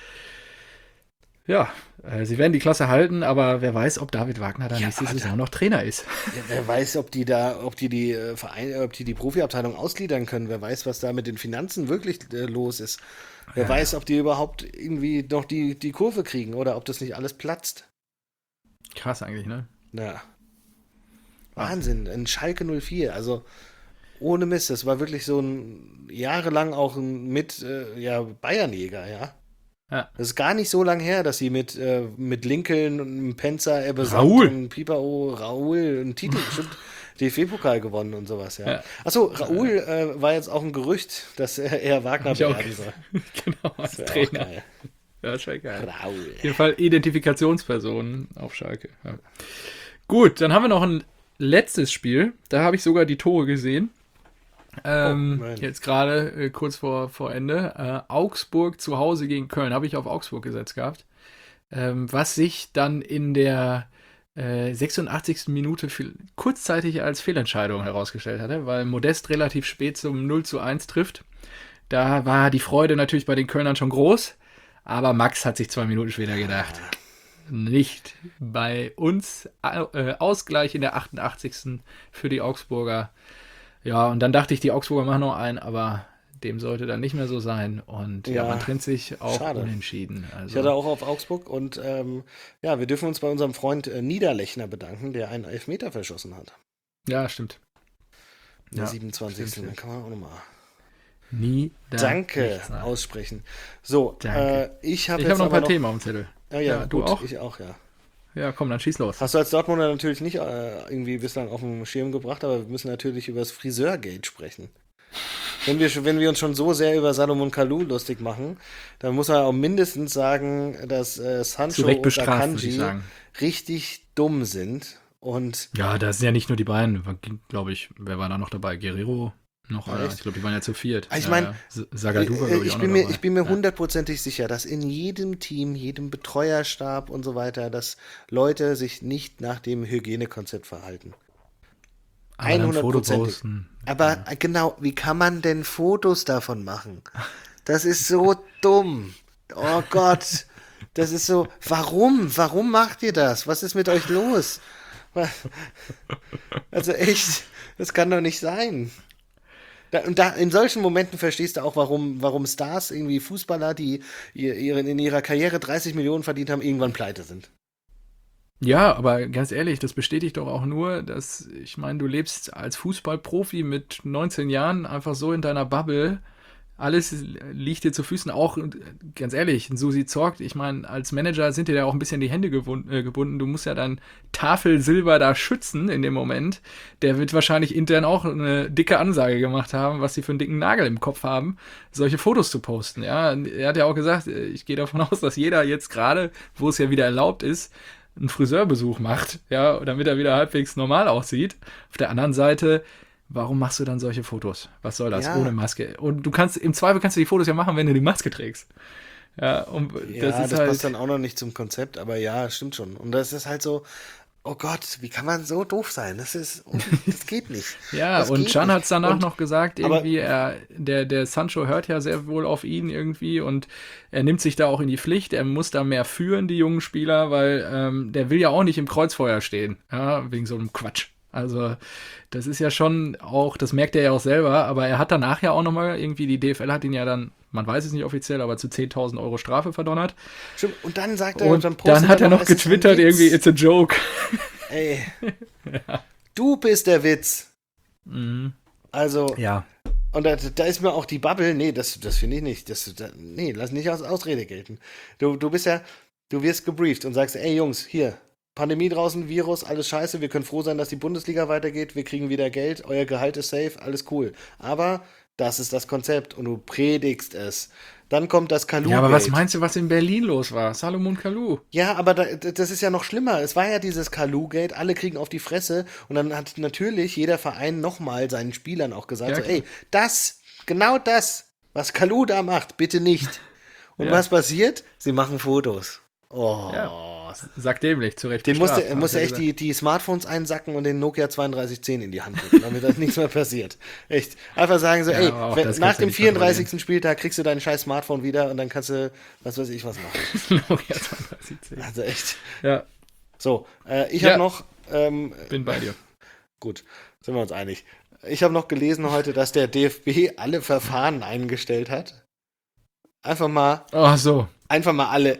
Ja, sie werden die Klasse halten, aber wer weiß, ob David Wagner dann nächste Saison noch Trainer ist. Ja, wer weiß, ob die die Profiabteilung ausgliedern können. Wer weiß, was da mit den Finanzen wirklich los ist. Wer weiß, ob die überhaupt irgendwie noch die Kurve kriegen oder ob das nicht alles platzt. Krass eigentlich, ne? Ja. Wahnsinn. Ein Schalke 04. Also ohne Mist. Das war wirklich so ein jahrelang auch ein Bayernjäger, ja. Ja. Das ist gar nicht so lang her, dass sie mit Lincoln und Penzer, Ebbe Raoul. und Pipao, Raoul einen Titel, bestimmt DFB-Pokal gewonnen und sowas, ja. Ja. Achso, Raoul war jetzt auch ein Gerücht, dass er Wagner Ich auch werden soll. Genau, als Das wär auch Trainer. geil. Ja, ist schon geil. Raoul. Auf jeden Fall Identifikationspersonen auf Schalke. Ja. Gut, dann haben wir noch ein letztes Spiel. Da habe ich sogar die Tore gesehen. nein. Jetzt gerade kurz vor Ende. Augsburg zu Hause gegen Köln. Habe ich auf Augsburg gesetzt gehabt. Was sich dann in der 86. Minute kurzzeitig als Fehlentscheidung herausgestellt hatte, weil Modest relativ spät zum 0:1 trifft. Da war die Freude natürlich bei den Kölnern schon groß, aber Max hat sich 2 Minuten später gedacht, nicht bei uns. Ausgleich in der 88. für die Augsburger. Ja, und dann dachte ich, die Augsburger machen noch einen, aber dem sollte dann nicht mehr so sein. Und ja, Ja, man trennt sich auch schade. unentschieden. Ich Also, hatte auch auf Augsburg und wir dürfen uns bei unserem Freund Niederlechner bedanken, der einen Elfmeter verschossen hat. ja, stimmt. In der Ja, 27. stimmt. Da kann man auch nochmal Nie da Danke nichts sagen. aussprechen. So, Danke. ich habe Ich jetzt habe noch ein paar aber Themen auf dem Zettel. Ja, du gut, auch? ich auch, ja. Ja, komm, dann schieß los. Hast du als Dortmunder natürlich nicht irgendwie bislang auf den Schirm gebracht, aber wir müssen natürlich über das Friseurgate sprechen. Wenn wir uns schon so sehr über Salomon Kalou lustig machen, dann muss man auch mindestens sagen, dass Zu Sancho Recht und bestraft, würde ich Akanji sagen. richtig dumm sind. Und Ja, das sind ja nicht nur die beiden, glaube ich. Wer war da noch dabei? Guerrero noch? Ja, echt? Ich glaube, die waren ja zu viert. Ich meine, Sagadu war, glaube ich, ich auch bin noch mir, dabei. ich bin mir hundertprozentig sicher, dass in jedem Team, jedem Betreuerstab und so weiter, dass Leute sich nicht nach dem Hygienekonzept verhalten. Aber dann Foto 100%. posten. Aber genau, wie kann man denn Fotos davon machen? Das ist so dumm. Oh Gott. Das ist so, warum? Warum macht ihr das? Was ist mit euch los? Also echt, das kann doch nicht sein. In solchen Momenten verstehst du auch, warum Stars, irgendwie Fußballer, die in ihrer Karriere 30 Millionen verdient haben, irgendwann pleite sind. Ja, aber ganz ehrlich, das bestätigt doch auch nur, dass, ich meine, du lebst als Fußballprofi mit 19 Jahren einfach so in deiner Bubble. Alles liegt dir zu Füßen. Auch, ganz ehrlich, ein Susi Zorc, ich meine, als Manager sind dir ja auch ein bisschen die Hände gebunden. Du musst ja dein Tafelsilber da schützen in dem Moment. Der wird wahrscheinlich intern auch eine dicke Ansage gemacht haben, was sie für einen dicken Nagel im Kopf haben, solche Fotos zu posten. Ja, er hat ja auch gesagt, ich gehe davon aus, dass jeder jetzt gerade, wo es ja wieder erlaubt ist, einen Friseurbesuch macht, ja, damit er wieder halbwegs normal aussieht. Auf der anderen Seite, warum machst du dann solche Fotos? Was soll das? Ja. Ohne Maske. Und im Zweifel kannst du die Fotos ja machen, wenn du die Maske trägst. Ja, und Ja, ist das halt, passt dann auch noch nicht zum Konzept, aber ja, stimmt schon. Und das ist halt so, oh Gott, wie kann man so doof sein? Das geht nicht. ja, Das und geht Can nicht. hat es danach Und- noch gesagt, aber- irgendwie, der Sancho hört ja sehr wohl auf ihn irgendwie und er nimmt sich da auch in die Pflicht, er muss da mehr führen, die jungen Spieler, weil der will ja auch nicht im Kreuzfeuer stehen, ja, wegen so einem Quatsch. Also, das ist ja schon auch, das merkt er ja auch selber, aber er hat danach ja auch nochmal irgendwie, die DFL hat ihn ja dann, man weiß es nicht offiziell, aber zu 10.000 Euro Strafe verdonnert. Stimmt, und dann sagt er, Und postet dann hat er noch es ist ein getwittert, Witz. irgendwie, it's a joke. Ey, du bist der Witz. Also, Ja. und da ist mir auch die Bubble, nee, das finde ich nicht. Nee, lass nicht als Ausrede gelten. Du bist ja, du wirst gebrieft und sagst, ey Jungs, hier, Pandemie draußen, Virus, alles scheiße, wir können froh sein, dass die Bundesliga weitergeht, wir kriegen wieder Geld, euer Gehalt ist safe, alles cool. Aber das ist das Konzept und du predigst es. Dann kommt das Kalu. Ja, aber was meinst du, was in Berlin los war? Salomon Kalou. Ja, aber das ist ja noch schlimmer. Es war ja dieses Kalu-Gate, alle kriegen auf die Fresse und dann hat natürlich jeder Verein nochmal seinen Spielern auch gesagt, Ja, so, klar. ey, genau das, was Kalu da macht, bitte nicht. Und Ja. was passiert? Sie machen Fotos. Oh. Ja. Sag dämlich, zu Recht. Den musste bestraft, musste hat er echt gesagt. die Smartphones einsacken und den Nokia 3210 in die Hand drücken, damit das nichts mehr passiert. Echt. Einfach sagen so, Ja, ey, aber auch wenn, das nach kannst du dem nicht 34. Spieltag kriegst du dein scheiß Smartphone wieder und dann kannst du, was weiß ich, was machen. Nokia 3210. Also echt. Ja, So, ich Ja. habe noch, bin bei dir. gut, sind wir uns einig. Ich habe noch gelesen heute, dass der DFB alle Verfahren eingestellt hat. Einfach mal Ach so. alle.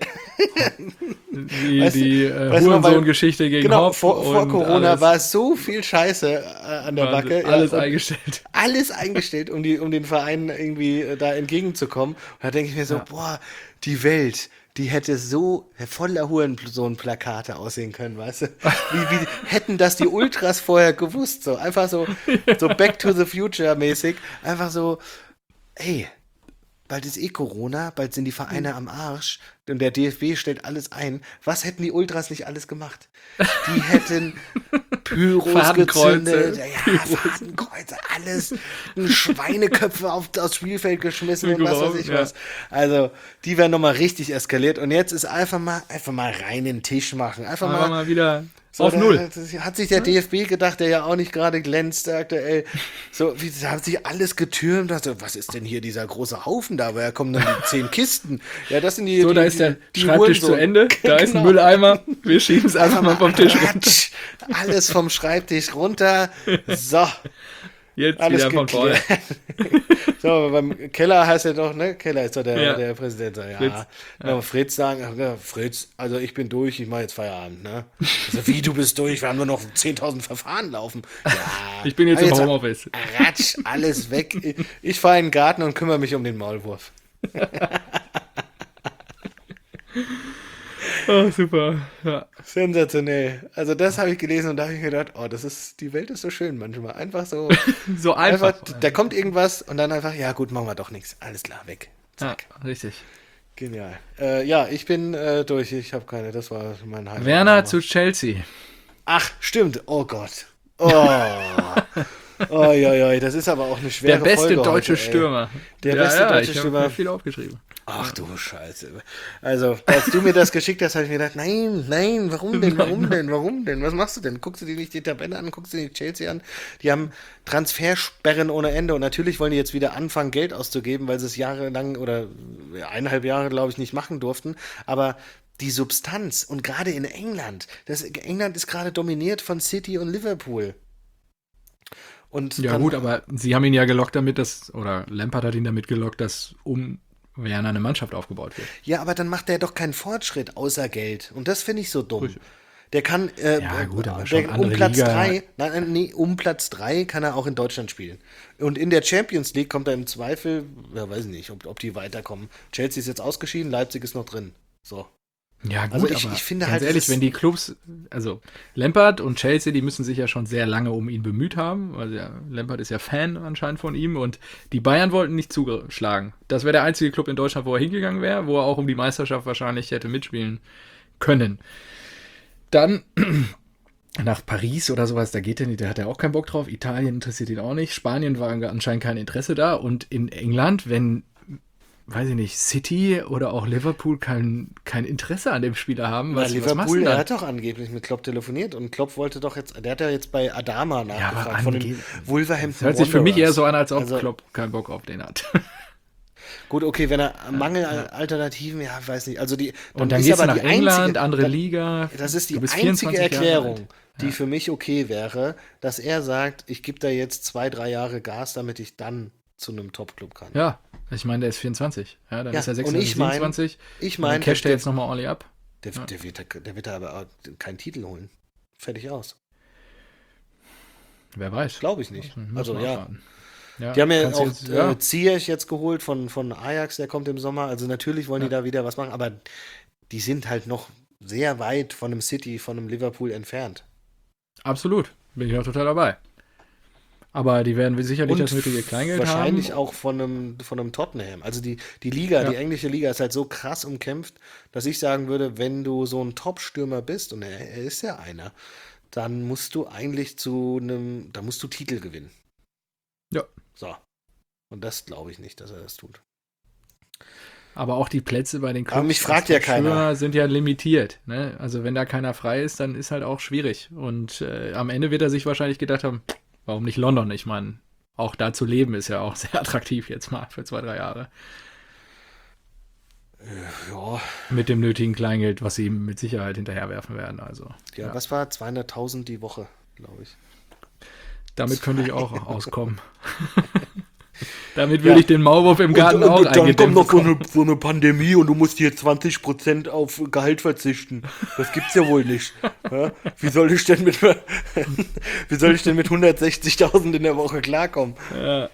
Die, Weißt du- die weißt du noch, weil- Hurensohn-Geschichte gegen Genau, Hopf vor und Corona alles, war so viel Scheiße an der Backe. Ja, alles und eingestellt. alles eingestellt, um den Vereinen irgendwie da entgegenzukommen. Und da denke ich mir so, Ja. boah, die Welt, die hätte so voller Hurensohn-Plakate aussehen können, weißt du? Wie hätten das die Ultras vorher gewusst? So einfach so Back to the Future mäßig. Einfach so, ey, bald ist eh Corona, bald sind die Vereine am Arsch und der DFB stellt alles ein. Was hätten die Ultras nicht alles gemacht? Die hätten Pyros Fadenkreuze. gezündet, ja, Fadenkreuze, alles, Schweineköpfe aufs Spielfeld geschmissen und was weiß ich Ja. was. Also, die werden nochmal richtig eskaliert und jetzt ist einfach mal rein in den Tisch machen. Einfach Aber mal mal wieder so, auf da Null. Hat sich der DFB gedacht, der ja auch nicht gerade glänzt, aktuell. So, da hat sich alles getürmt. Dachte, was ist denn hier dieser große Haufen da? Woher kommen dann die 10 Kisten? Ja, das sind die. So, die, da ist der die Schreibtisch zu Hurensohn. Ende, da ist ein Genau. Mülleimer, wir schieben es einfach mal vom Tisch runter. Ratsch, alles vom Schreibtisch runter. So, Jetzt alles wieder von vorne. geklärt. So, aber beim Keller heißt er doch, ne? Keller ist doch der, Ja. der Präsident. Ja. Fritz. Ja. Fritz sagen, ja, Fritz, also ich bin durch, ich mache jetzt Feierabend, ne? Also, wie, du bist durch? Wir haben nur noch 10.000 Verfahren laufen. Ja. Ich bin jetzt Aber im Homeoffice. Ratsch, alles weg. Ich fahre in den Garten und kümmere mich um den Maulwurf. Oh, super. Ja. Sensationell. Also das habe ich gelesen und da habe ich mir gedacht, oh, die Welt ist so schön manchmal. Einfach so, So einfach. da kommt irgendwas und dann einfach, ja gut, machen wir doch nichts. Alles klar, weg. Ja, Zack. richtig. Genial. Ja, ich bin durch. Ich habe keine, das war mein Highlight. Werner zu Chelsea. Ach, stimmt. Oh Gott. Oh. Oi, das ist aber auch eine schwere Der beste Folge deutsche heute, ey. Stürmer. Der beste deutsche ich Stürmer. habe viel aufgeschrieben. Ach du Scheiße. Also, als du mir das geschickt hast, habe ich mir gedacht, nein, warum denn, warum denn? Was machst du denn? Guckst du dir nicht die Tabelle an, guckst du dir nicht Chelsea an? Die haben Transfersperren ohne Ende und natürlich wollen die jetzt wieder anfangen, Geld auszugeben, weil sie es jahrelang oder 1,5 Jahre, glaube ich, nicht machen durften. Aber die Substanz und gerade in England, England ist gerade dominiert von City und Liverpool. Und Ja dann, gut, aber sie haben ihn ja gelockt damit, oder Lampard hat ihn damit gelockt, dass Werner eine Mannschaft aufgebaut wird. ja, aber dann macht der doch keinen Fortschritt außer Geld. Und das finde ich so dumm. Richtig. Der kann, Ja gut, aber schon um andere Platz Liga. 3, nee, um Platz 3 kann er auch in Deutschland spielen. Und in der Champions League kommt er im Zweifel, ja, weiß ich nicht, ob die weiterkommen. Chelsea ist jetzt ausgeschieden, Leipzig ist noch drin. So. Ja gut, Also aber ich finde ganz halt, ehrlich, das- wenn die Clubs, also Lampard und Chelsea, die müssen sich ja schon sehr lange um ihn bemüht haben. Also ja, Lampard ist ja Fan anscheinend von ihm und die Bayern wollten nicht zugeschlagen. Das wäre der einzige Club in Deutschland, wo er hingegangen wäre, wo er auch um die Meisterschaft wahrscheinlich hätte mitspielen können. Dann nach Paris oder sowas, da geht er nicht, da hat er auch keinen Bock drauf. Italien interessiert ihn auch nicht. Spanien war anscheinend kein Interesse da. Und in England, wenn, weiß ich nicht, City oder auch Liverpool kein Interesse an dem Spieler haben, Na, was machst du Liverpool, denn er dann? hat doch angeblich mit Klopp telefoniert und Klopp wollte doch jetzt, der hat ja jetzt bei Adama aber nachgefragt, von den Das Wolverhampton hört sich für mich eher Wanderers. so an, als ob Also, Klopp keinen Bock auf den hat. gut, okay, wenn er Mangel an Alternativen, ja, weiß nicht. Also Und dann ist gehst du aber nach die England, einzige, andere Liga. das ist Du die bist einzige 24 Jahre Erklärung, alt. die für mich okay wäre, dass er sagt, ich gebe da jetzt 2, 3 Jahre Gas, damit ich dann zu einem Top-Club kann. Ja, ich meine, der ist 24. Ja, dann Ja, ist er und 26, ich mein- 27. Ich Und dann meine, casht er jetzt nochmal ordentlich ab. der wird da aber keinen Titel holen. Fertig aus. Wer weiß. Glaube ich nicht. Muss Also man ja. abwarten. Ja, Die haben ja kannst du auch jetzt, ja. Ziyech jetzt geholt von Ajax, der kommt im Sommer. Also natürlich wollen die da wieder was machen, aber die sind halt noch sehr weit von einem City, von einem Liverpool entfernt. Absolut. Bin ich auch total dabei. Aber die werden sicherlich Und das nötige Kleingeld wahrscheinlich haben. auch von einem Tottenham. Also die Liga, Ja. die englische Liga ist halt so krass umkämpft, dass ich sagen würde, wenn du so ein Top-Stürmer bist, und er ist ja einer, dann musst du eigentlich da musst du Titel gewinnen. Ja. So. Und das glaube ich nicht, dass er das tut. Aber auch die Plätze bei den Clubs Aber mich fragt ja als Top-Stürmer keiner. sind ja limitiert. Ne? Also wenn da keiner frei ist, dann ist halt auch schwierig. Und am Ende wird er sich wahrscheinlich gedacht haben, warum nicht London? Ich meine, auch da zu leben ist ja auch sehr attraktiv jetzt mal für 2, 3 Jahre. Ja, Mit dem nötigen Kleingeld, was sie ihm mit Sicherheit hinterherwerfen werden. Also ja, was war 200.000 die Woche, glaube ich. damit könnte ich auch auskommen. Damit würde ich den Maulwurf im Garten auch dann kommt eingedämmt noch bekommen. so eine Pandemie und du musst hier 20% auf Gehalt verzichten. Das gibt's ja wohl nicht. Ja? Wie soll ich denn mit 160.000 in der Woche klarkommen? Ja.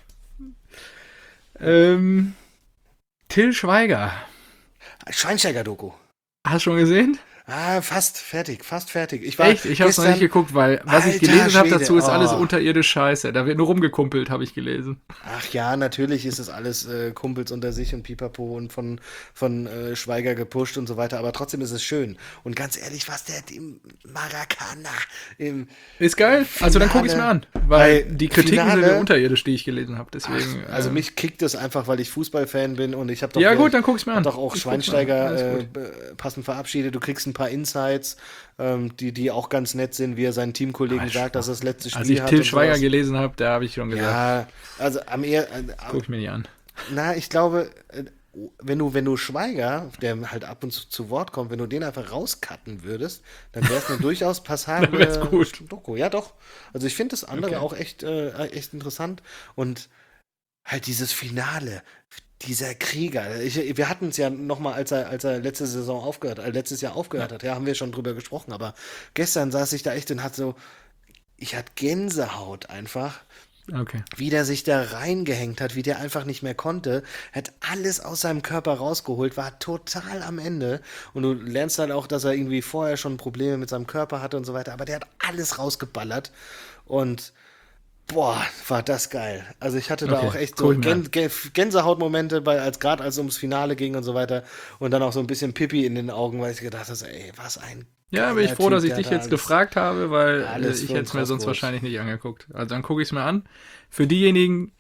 Till Schweiger. Schweinsteiger-Doku. Hast du schon gesehen? Fast fertig. Ich Echt? Ich habe es noch nicht geguckt, weil was ich Alter gelesen habe Schwede, dazu ist alles oh. unterirdisch Scheiße. Da wird nur rumgekumpelt, habe ich gelesen. Ach ja, natürlich ist es alles Kumpels unter sich und Pipapo und von Schweiger gepusht und so weiter, aber trotzdem ist es schön. Und ganz ehrlich, was der im Maracana, im Ist geil. Also dann gucke ich es mir an. Weil die Kritiken Finale- sind ja unterirdisch, die ich gelesen habe. Deswegen. Also mich kickt es einfach, weil ich Fußballfan bin und ich habe doch, Ja gut, dann gucke ich es mir an. doch auch Ich guck's mir an. Alles Schweinsteiger gut. passend verabschiedet. Du kriegst ein paar Insights, die auch ganz nett sind, wie er seinen Teamkollegen sagt, dass er das letzte Spiel Als ich hat. Till und Schweiger sowas. gelesen habe, da habe ich schon gesagt, Ja, also gucke ich mir nicht an. na, ich glaube, wenn du Schweiger, der halt ab und zu Wort kommt, wenn du den einfach rauscutten würdest, dann wäre es eine durchaus passable Dann wär's gut. Doku. Ja, doch. Also ich finde das andere Okay. auch echt interessant. Und halt dieses Finale, dieser Krieger. Wir hatten es ja nochmal, als er letztes Jahr aufgehört hat. Ja, haben wir schon drüber gesprochen. Aber gestern saß ich da echt und ich hatte Gänsehaut einfach, Okay. wie der sich da reingehängt hat, wie der einfach nicht mehr konnte, hat alles aus seinem Körper rausgeholt, war total am Ende. Und du lernst dann auch, dass er irgendwie vorher schon Probleme mit seinem Körper hatte und so weiter, aber der hat alles rausgeballert und boah, war das geil. Also ich hatte da Okay, auch echt so guck ich mir an. Gänsehautmomente, gerade als es ums Finale ging und so weiter und dann auch so ein bisschen Pipi in den Augen, weil ich gedacht habe, ey, was ein Ja, bin ich geiler froh, dass Typ, ich der dich da jetzt alles- gefragt habe, weil alles ich für hätte uns es mir sonst rausgeholt. wahrscheinlich nicht angeguckt. Also dann gucke ich es mir an. Für diejenigen,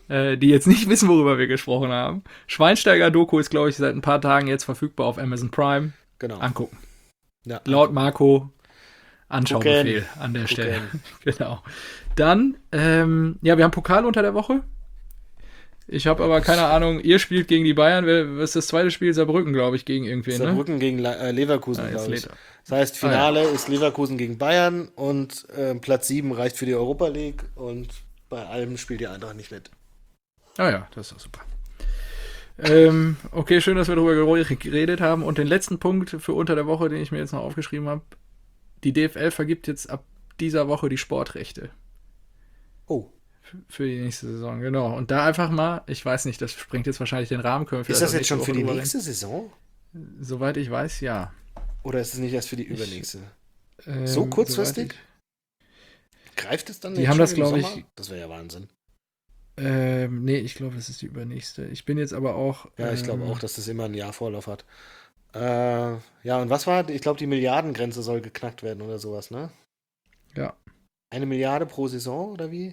die jetzt nicht wissen, worüber wir gesprochen haben. Schweinsteiger-Doku ist, glaube ich, seit ein paar Tagen jetzt verfügbar auf Amazon Prime. Genau. Angucken. Ja, Laut Marco, Anschaubefehl an der Stelle. Genau. Dann, wir haben Pokal unter der Woche. Ich habe aber keine Ahnung, ihr spielt gegen die Bayern. Was ist das zweite Spiel? Saarbrücken, glaube ich, gegen irgendwen, ne? Saarbrücken gegen Leverkusen, glaube ich. Das heißt, Finale ist Leverkusen gegen Bayern und Platz 7 reicht für die Europa League und bei allem spielt die Eintracht nicht mit. Ah ja, das ist doch super. Okay, schön, dass wir darüber geredet haben. Und den letzten Punkt für unter der Woche, den ich mir jetzt noch aufgeschrieben habe. Die DFL vergibt jetzt ab dieser Woche die Sportrechte. Oh. Für die nächste Saison, genau. Und da einfach mal, ich weiß nicht, das sprengt jetzt wahrscheinlich den Rahmen. Ist das jetzt schon für die nächste Saison? Soweit ich weiß, ja. Oder ist es nicht erst für die übernächste? So kurzfristig? Greift es dann die haben das, glaube ich. Das wäre ja Wahnsinn. Nee, ich glaube, es ist die übernächste. Ich bin jetzt aber auch. Ja, ich glaube auch, dass das immer ein Jahr Vorlauf hat. Ja, und was war? Ich glaube, die Milliardengrenze soll geknackt werden oder sowas, ne? Ja. 1 Milliarde pro Saison oder wie?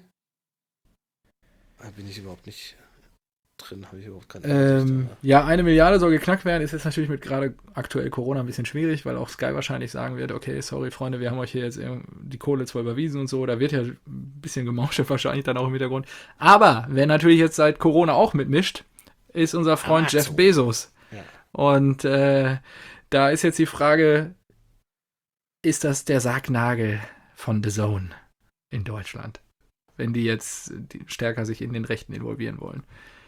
Da bin ich überhaupt nicht drin, habe ich überhaupt keine Ahnung. Ja, 1 Milliarde soll geknackt werden, ist jetzt natürlich mit gerade aktuell Corona ein bisschen schwierig, weil auch Sky wahrscheinlich sagen wird, okay, sorry Freunde, wir haben euch hier jetzt die Kohle zwar überwiesen und so, da wird ja ein bisschen gemauschelt wahrscheinlich dann auch im Hintergrund. Aber wer natürlich jetzt seit Corona auch mitmischt, ist unser Freund Jeff Bezos. Ja. Und da ist jetzt die Frage, ist das der Sargnagel von The Zone in Deutschland? Wenn die jetzt stärker sich in den Rechten involvieren wollen.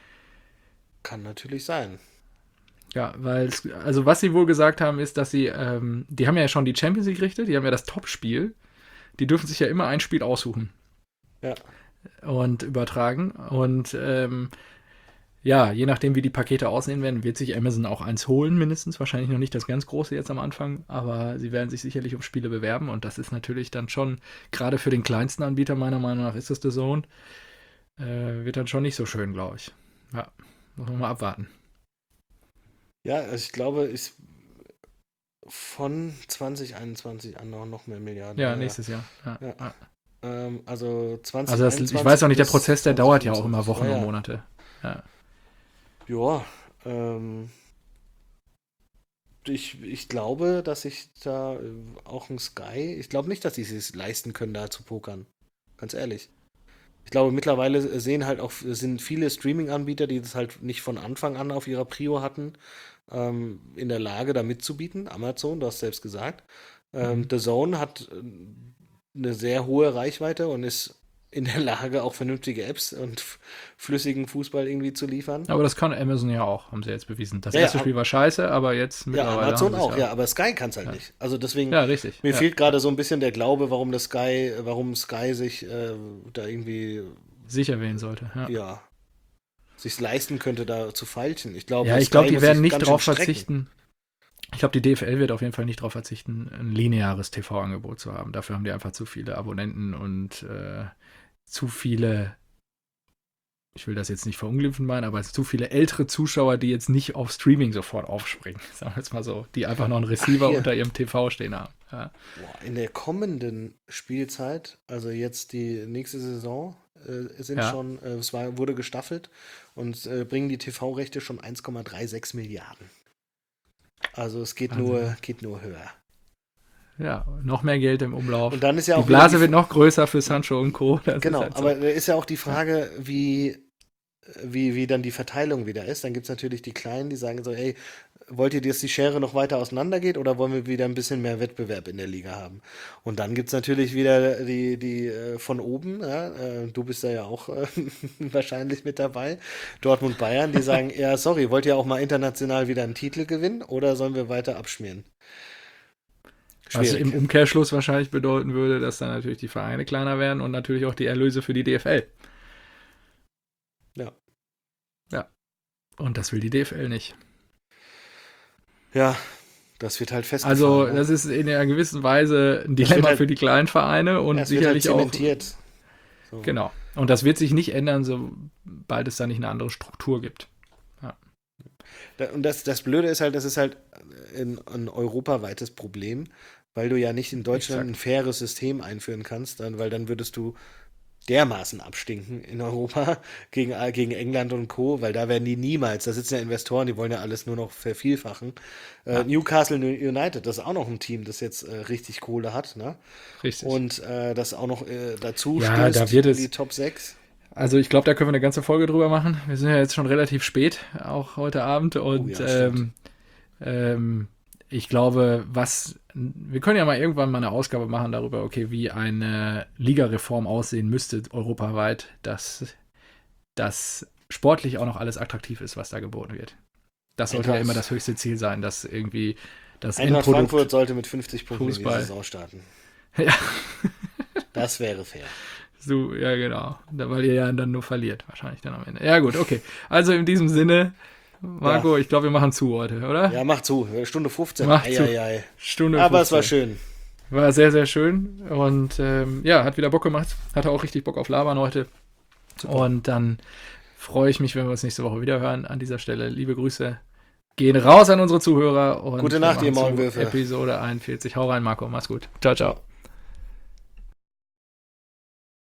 Kann natürlich sein. Ja, weil, also was sie wohl gesagt haben, ist, dass sie, die haben ja schon die Champions League-Rechte, die haben ja das Top-Spiel. Die dürfen sich ja immer ein Spiel aussuchen. Ja. Und übertragen. Und je nachdem, wie die Pakete aussehen werden, wird sich Amazon auch eins holen, mindestens. Wahrscheinlich noch nicht das ganz große jetzt am Anfang, aber sie werden sich sicherlich um Spiele bewerben und das ist natürlich dann schon, gerade für den kleinsten Anbieter, meiner Meinung nach, ist das The Zone, wird dann schon nicht so schön, glaube ich. Ja, muss man mal abwarten. Ja, also ich glaube, von 2021 an noch mehr Milliarden. Ja, nächstes Jahr. Ja. Also 2021. Ich weiß auch nicht, der Prozess, der dauert ja auch immer Wochen und Monate. Ja. Ja, ich glaube, dass ich da auch ein Sky, ich glaube nicht, dass sie es leisten können, da zu pokern. Ganz ehrlich. Ich glaube, mittlerweile sind viele Streaming-Anbieter, die das halt nicht von Anfang an auf ihrer Prio hatten, in der Lage, da mitzubieten. Amazon, du hast selbst gesagt. The Zone hat eine sehr hohe Reichweite und ist in der Lage, auch vernünftige Apps und flüssigen Fußball irgendwie zu liefern. Aber das kann Amazon ja auch, haben sie jetzt bewiesen. Das erste Spiel war scheiße, aber jetzt mittlerweile. Ja, Amazon auch, aber Sky kann es halt nicht. Also deswegen, richtig. Mir fehlt gerade so ein bisschen der Glaube, warum Sky sich da irgendwie sicher wählen sollte. Ja. Sich leisten könnte, da zu feilschen. Ich glaube, die werden nicht drauf verzichten. Ich glaube, die DFL wird auf jeden Fall nicht darauf verzichten, ein lineares TV-Angebot zu haben. Dafür haben die einfach zu viele Abonnenten und zu viele, ich will das jetzt nicht verunglimpfen meinen, aber zu viele ältere Zuschauer, die jetzt nicht auf Streaming sofort aufspringen, sagen wir jetzt mal so, die einfach noch einen Receiver unter ihrem TV stehen haben. Ja. In der kommenden Spielzeit, also jetzt die nächste Saison, wurde gestaffelt und bringen die TV-Rechte schon 1,36 Milliarden. Also es geht nur höher. Ja, noch mehr Geld im Umlauf. Und dann ist ja die auch Blase wird noch größer für Sancho und Co. Genau, halt so. Aber da ist ja auch die Frage, wie dann die Verteilung wieder ist. Dann gibt es natürlich die Kleinen, die sagen so, ey, wollt ihr, dass die Schere noch weiter auseinandergeht oder wollen wir wieder ein bisschen mehr Wettbewerb in der Liga haben? Und dann gibt es natürlich wieder die von oben, ja, du bist da ja auch wahrscheinlich mit dabei, Dortmund Bayern, die sagen, ja, sorry, wollt ihr auch mal international wieder einen Titel gewinnen oder sollen wir weiter abschmieren? Was im Umkehrschluss wahrscheinlich bedeuten würde, dass dann natürlich die Vereine kleiner werden und natürlich auch die Erlöse für die DFL. Ja. Ja. Und das will die DFL nicht. Ja, das wird halt festgefahren. Also, das ist in einer gewissen Weise ein Dilemma für die kleinen Vereine und sicherlich wird halt zementiert. So. Genau. Und das wird sich nicht ändern, sobald es da nicht eine andere Struktur gibt. Ja. Und das Blöde ist halt, das ist halt ein europaweites Problem, weil du ja nicht in Deutschland ein faires System einführen kannst, weil dann würdest du dermaßen abstinken in Europa gegen England und Co., weil da werden die niemals, da sitzen ja Investoren, die wollen ja alles nur noch vervielfachen. Newcastle United, das ist auch noch ein Team, das jetzt richtig Kohle hat, ne? Richtig. Und das auch noch dazu Ja, stößt da wird in es- die Top 6. Also ich glaube, da können wir eine ganze Folge drüber machen. Wir sind ja jetzt schon relativ spät, auch heute Abend. Und ja, stimmt. ich glaube, wir können ja mal irgendwann mal eine Ausgabe machen darüber, okay, wie eine Ligareform aussehen müsste, europaweit, dass das sportlich auch noch alles attraktiv ist, was da geboten wird. Das sollte ja Eintracht- immer das höchste Ziel sein, dass irgendwie das Eintracht Endprodukt. Frankfurt sollte mit 50 Punkten in Fußball. die Saison starten. Ja, Das wäre fair. so, ja, genau. Weil ihr ja dann nur verliert, wahrscheinlich dann am Ende. Ja, gut, okay. Also in diesem Sinne, Marco, ich glaube, wir machen zu heute, oder? Ja, mach zu. Stunde 15. Mach zu. Eieiei. Stunde Aber es war 15. schön. War sehr, sehr schön und ja, hat wieder Bock gemacht. Hatte auch richtig Bock auf Labern heute. Und dann freue ich mich, wenn wir uns nächste Woche wieder hören. An dieser Stelle liebe Grüße gehen raus an unsere Zuhörer. Und Gute wir Nacht, ihr machen zu Maulwürfe. Episode 41. Hau rein, Marco. Mach's gut. Ciao, ciao.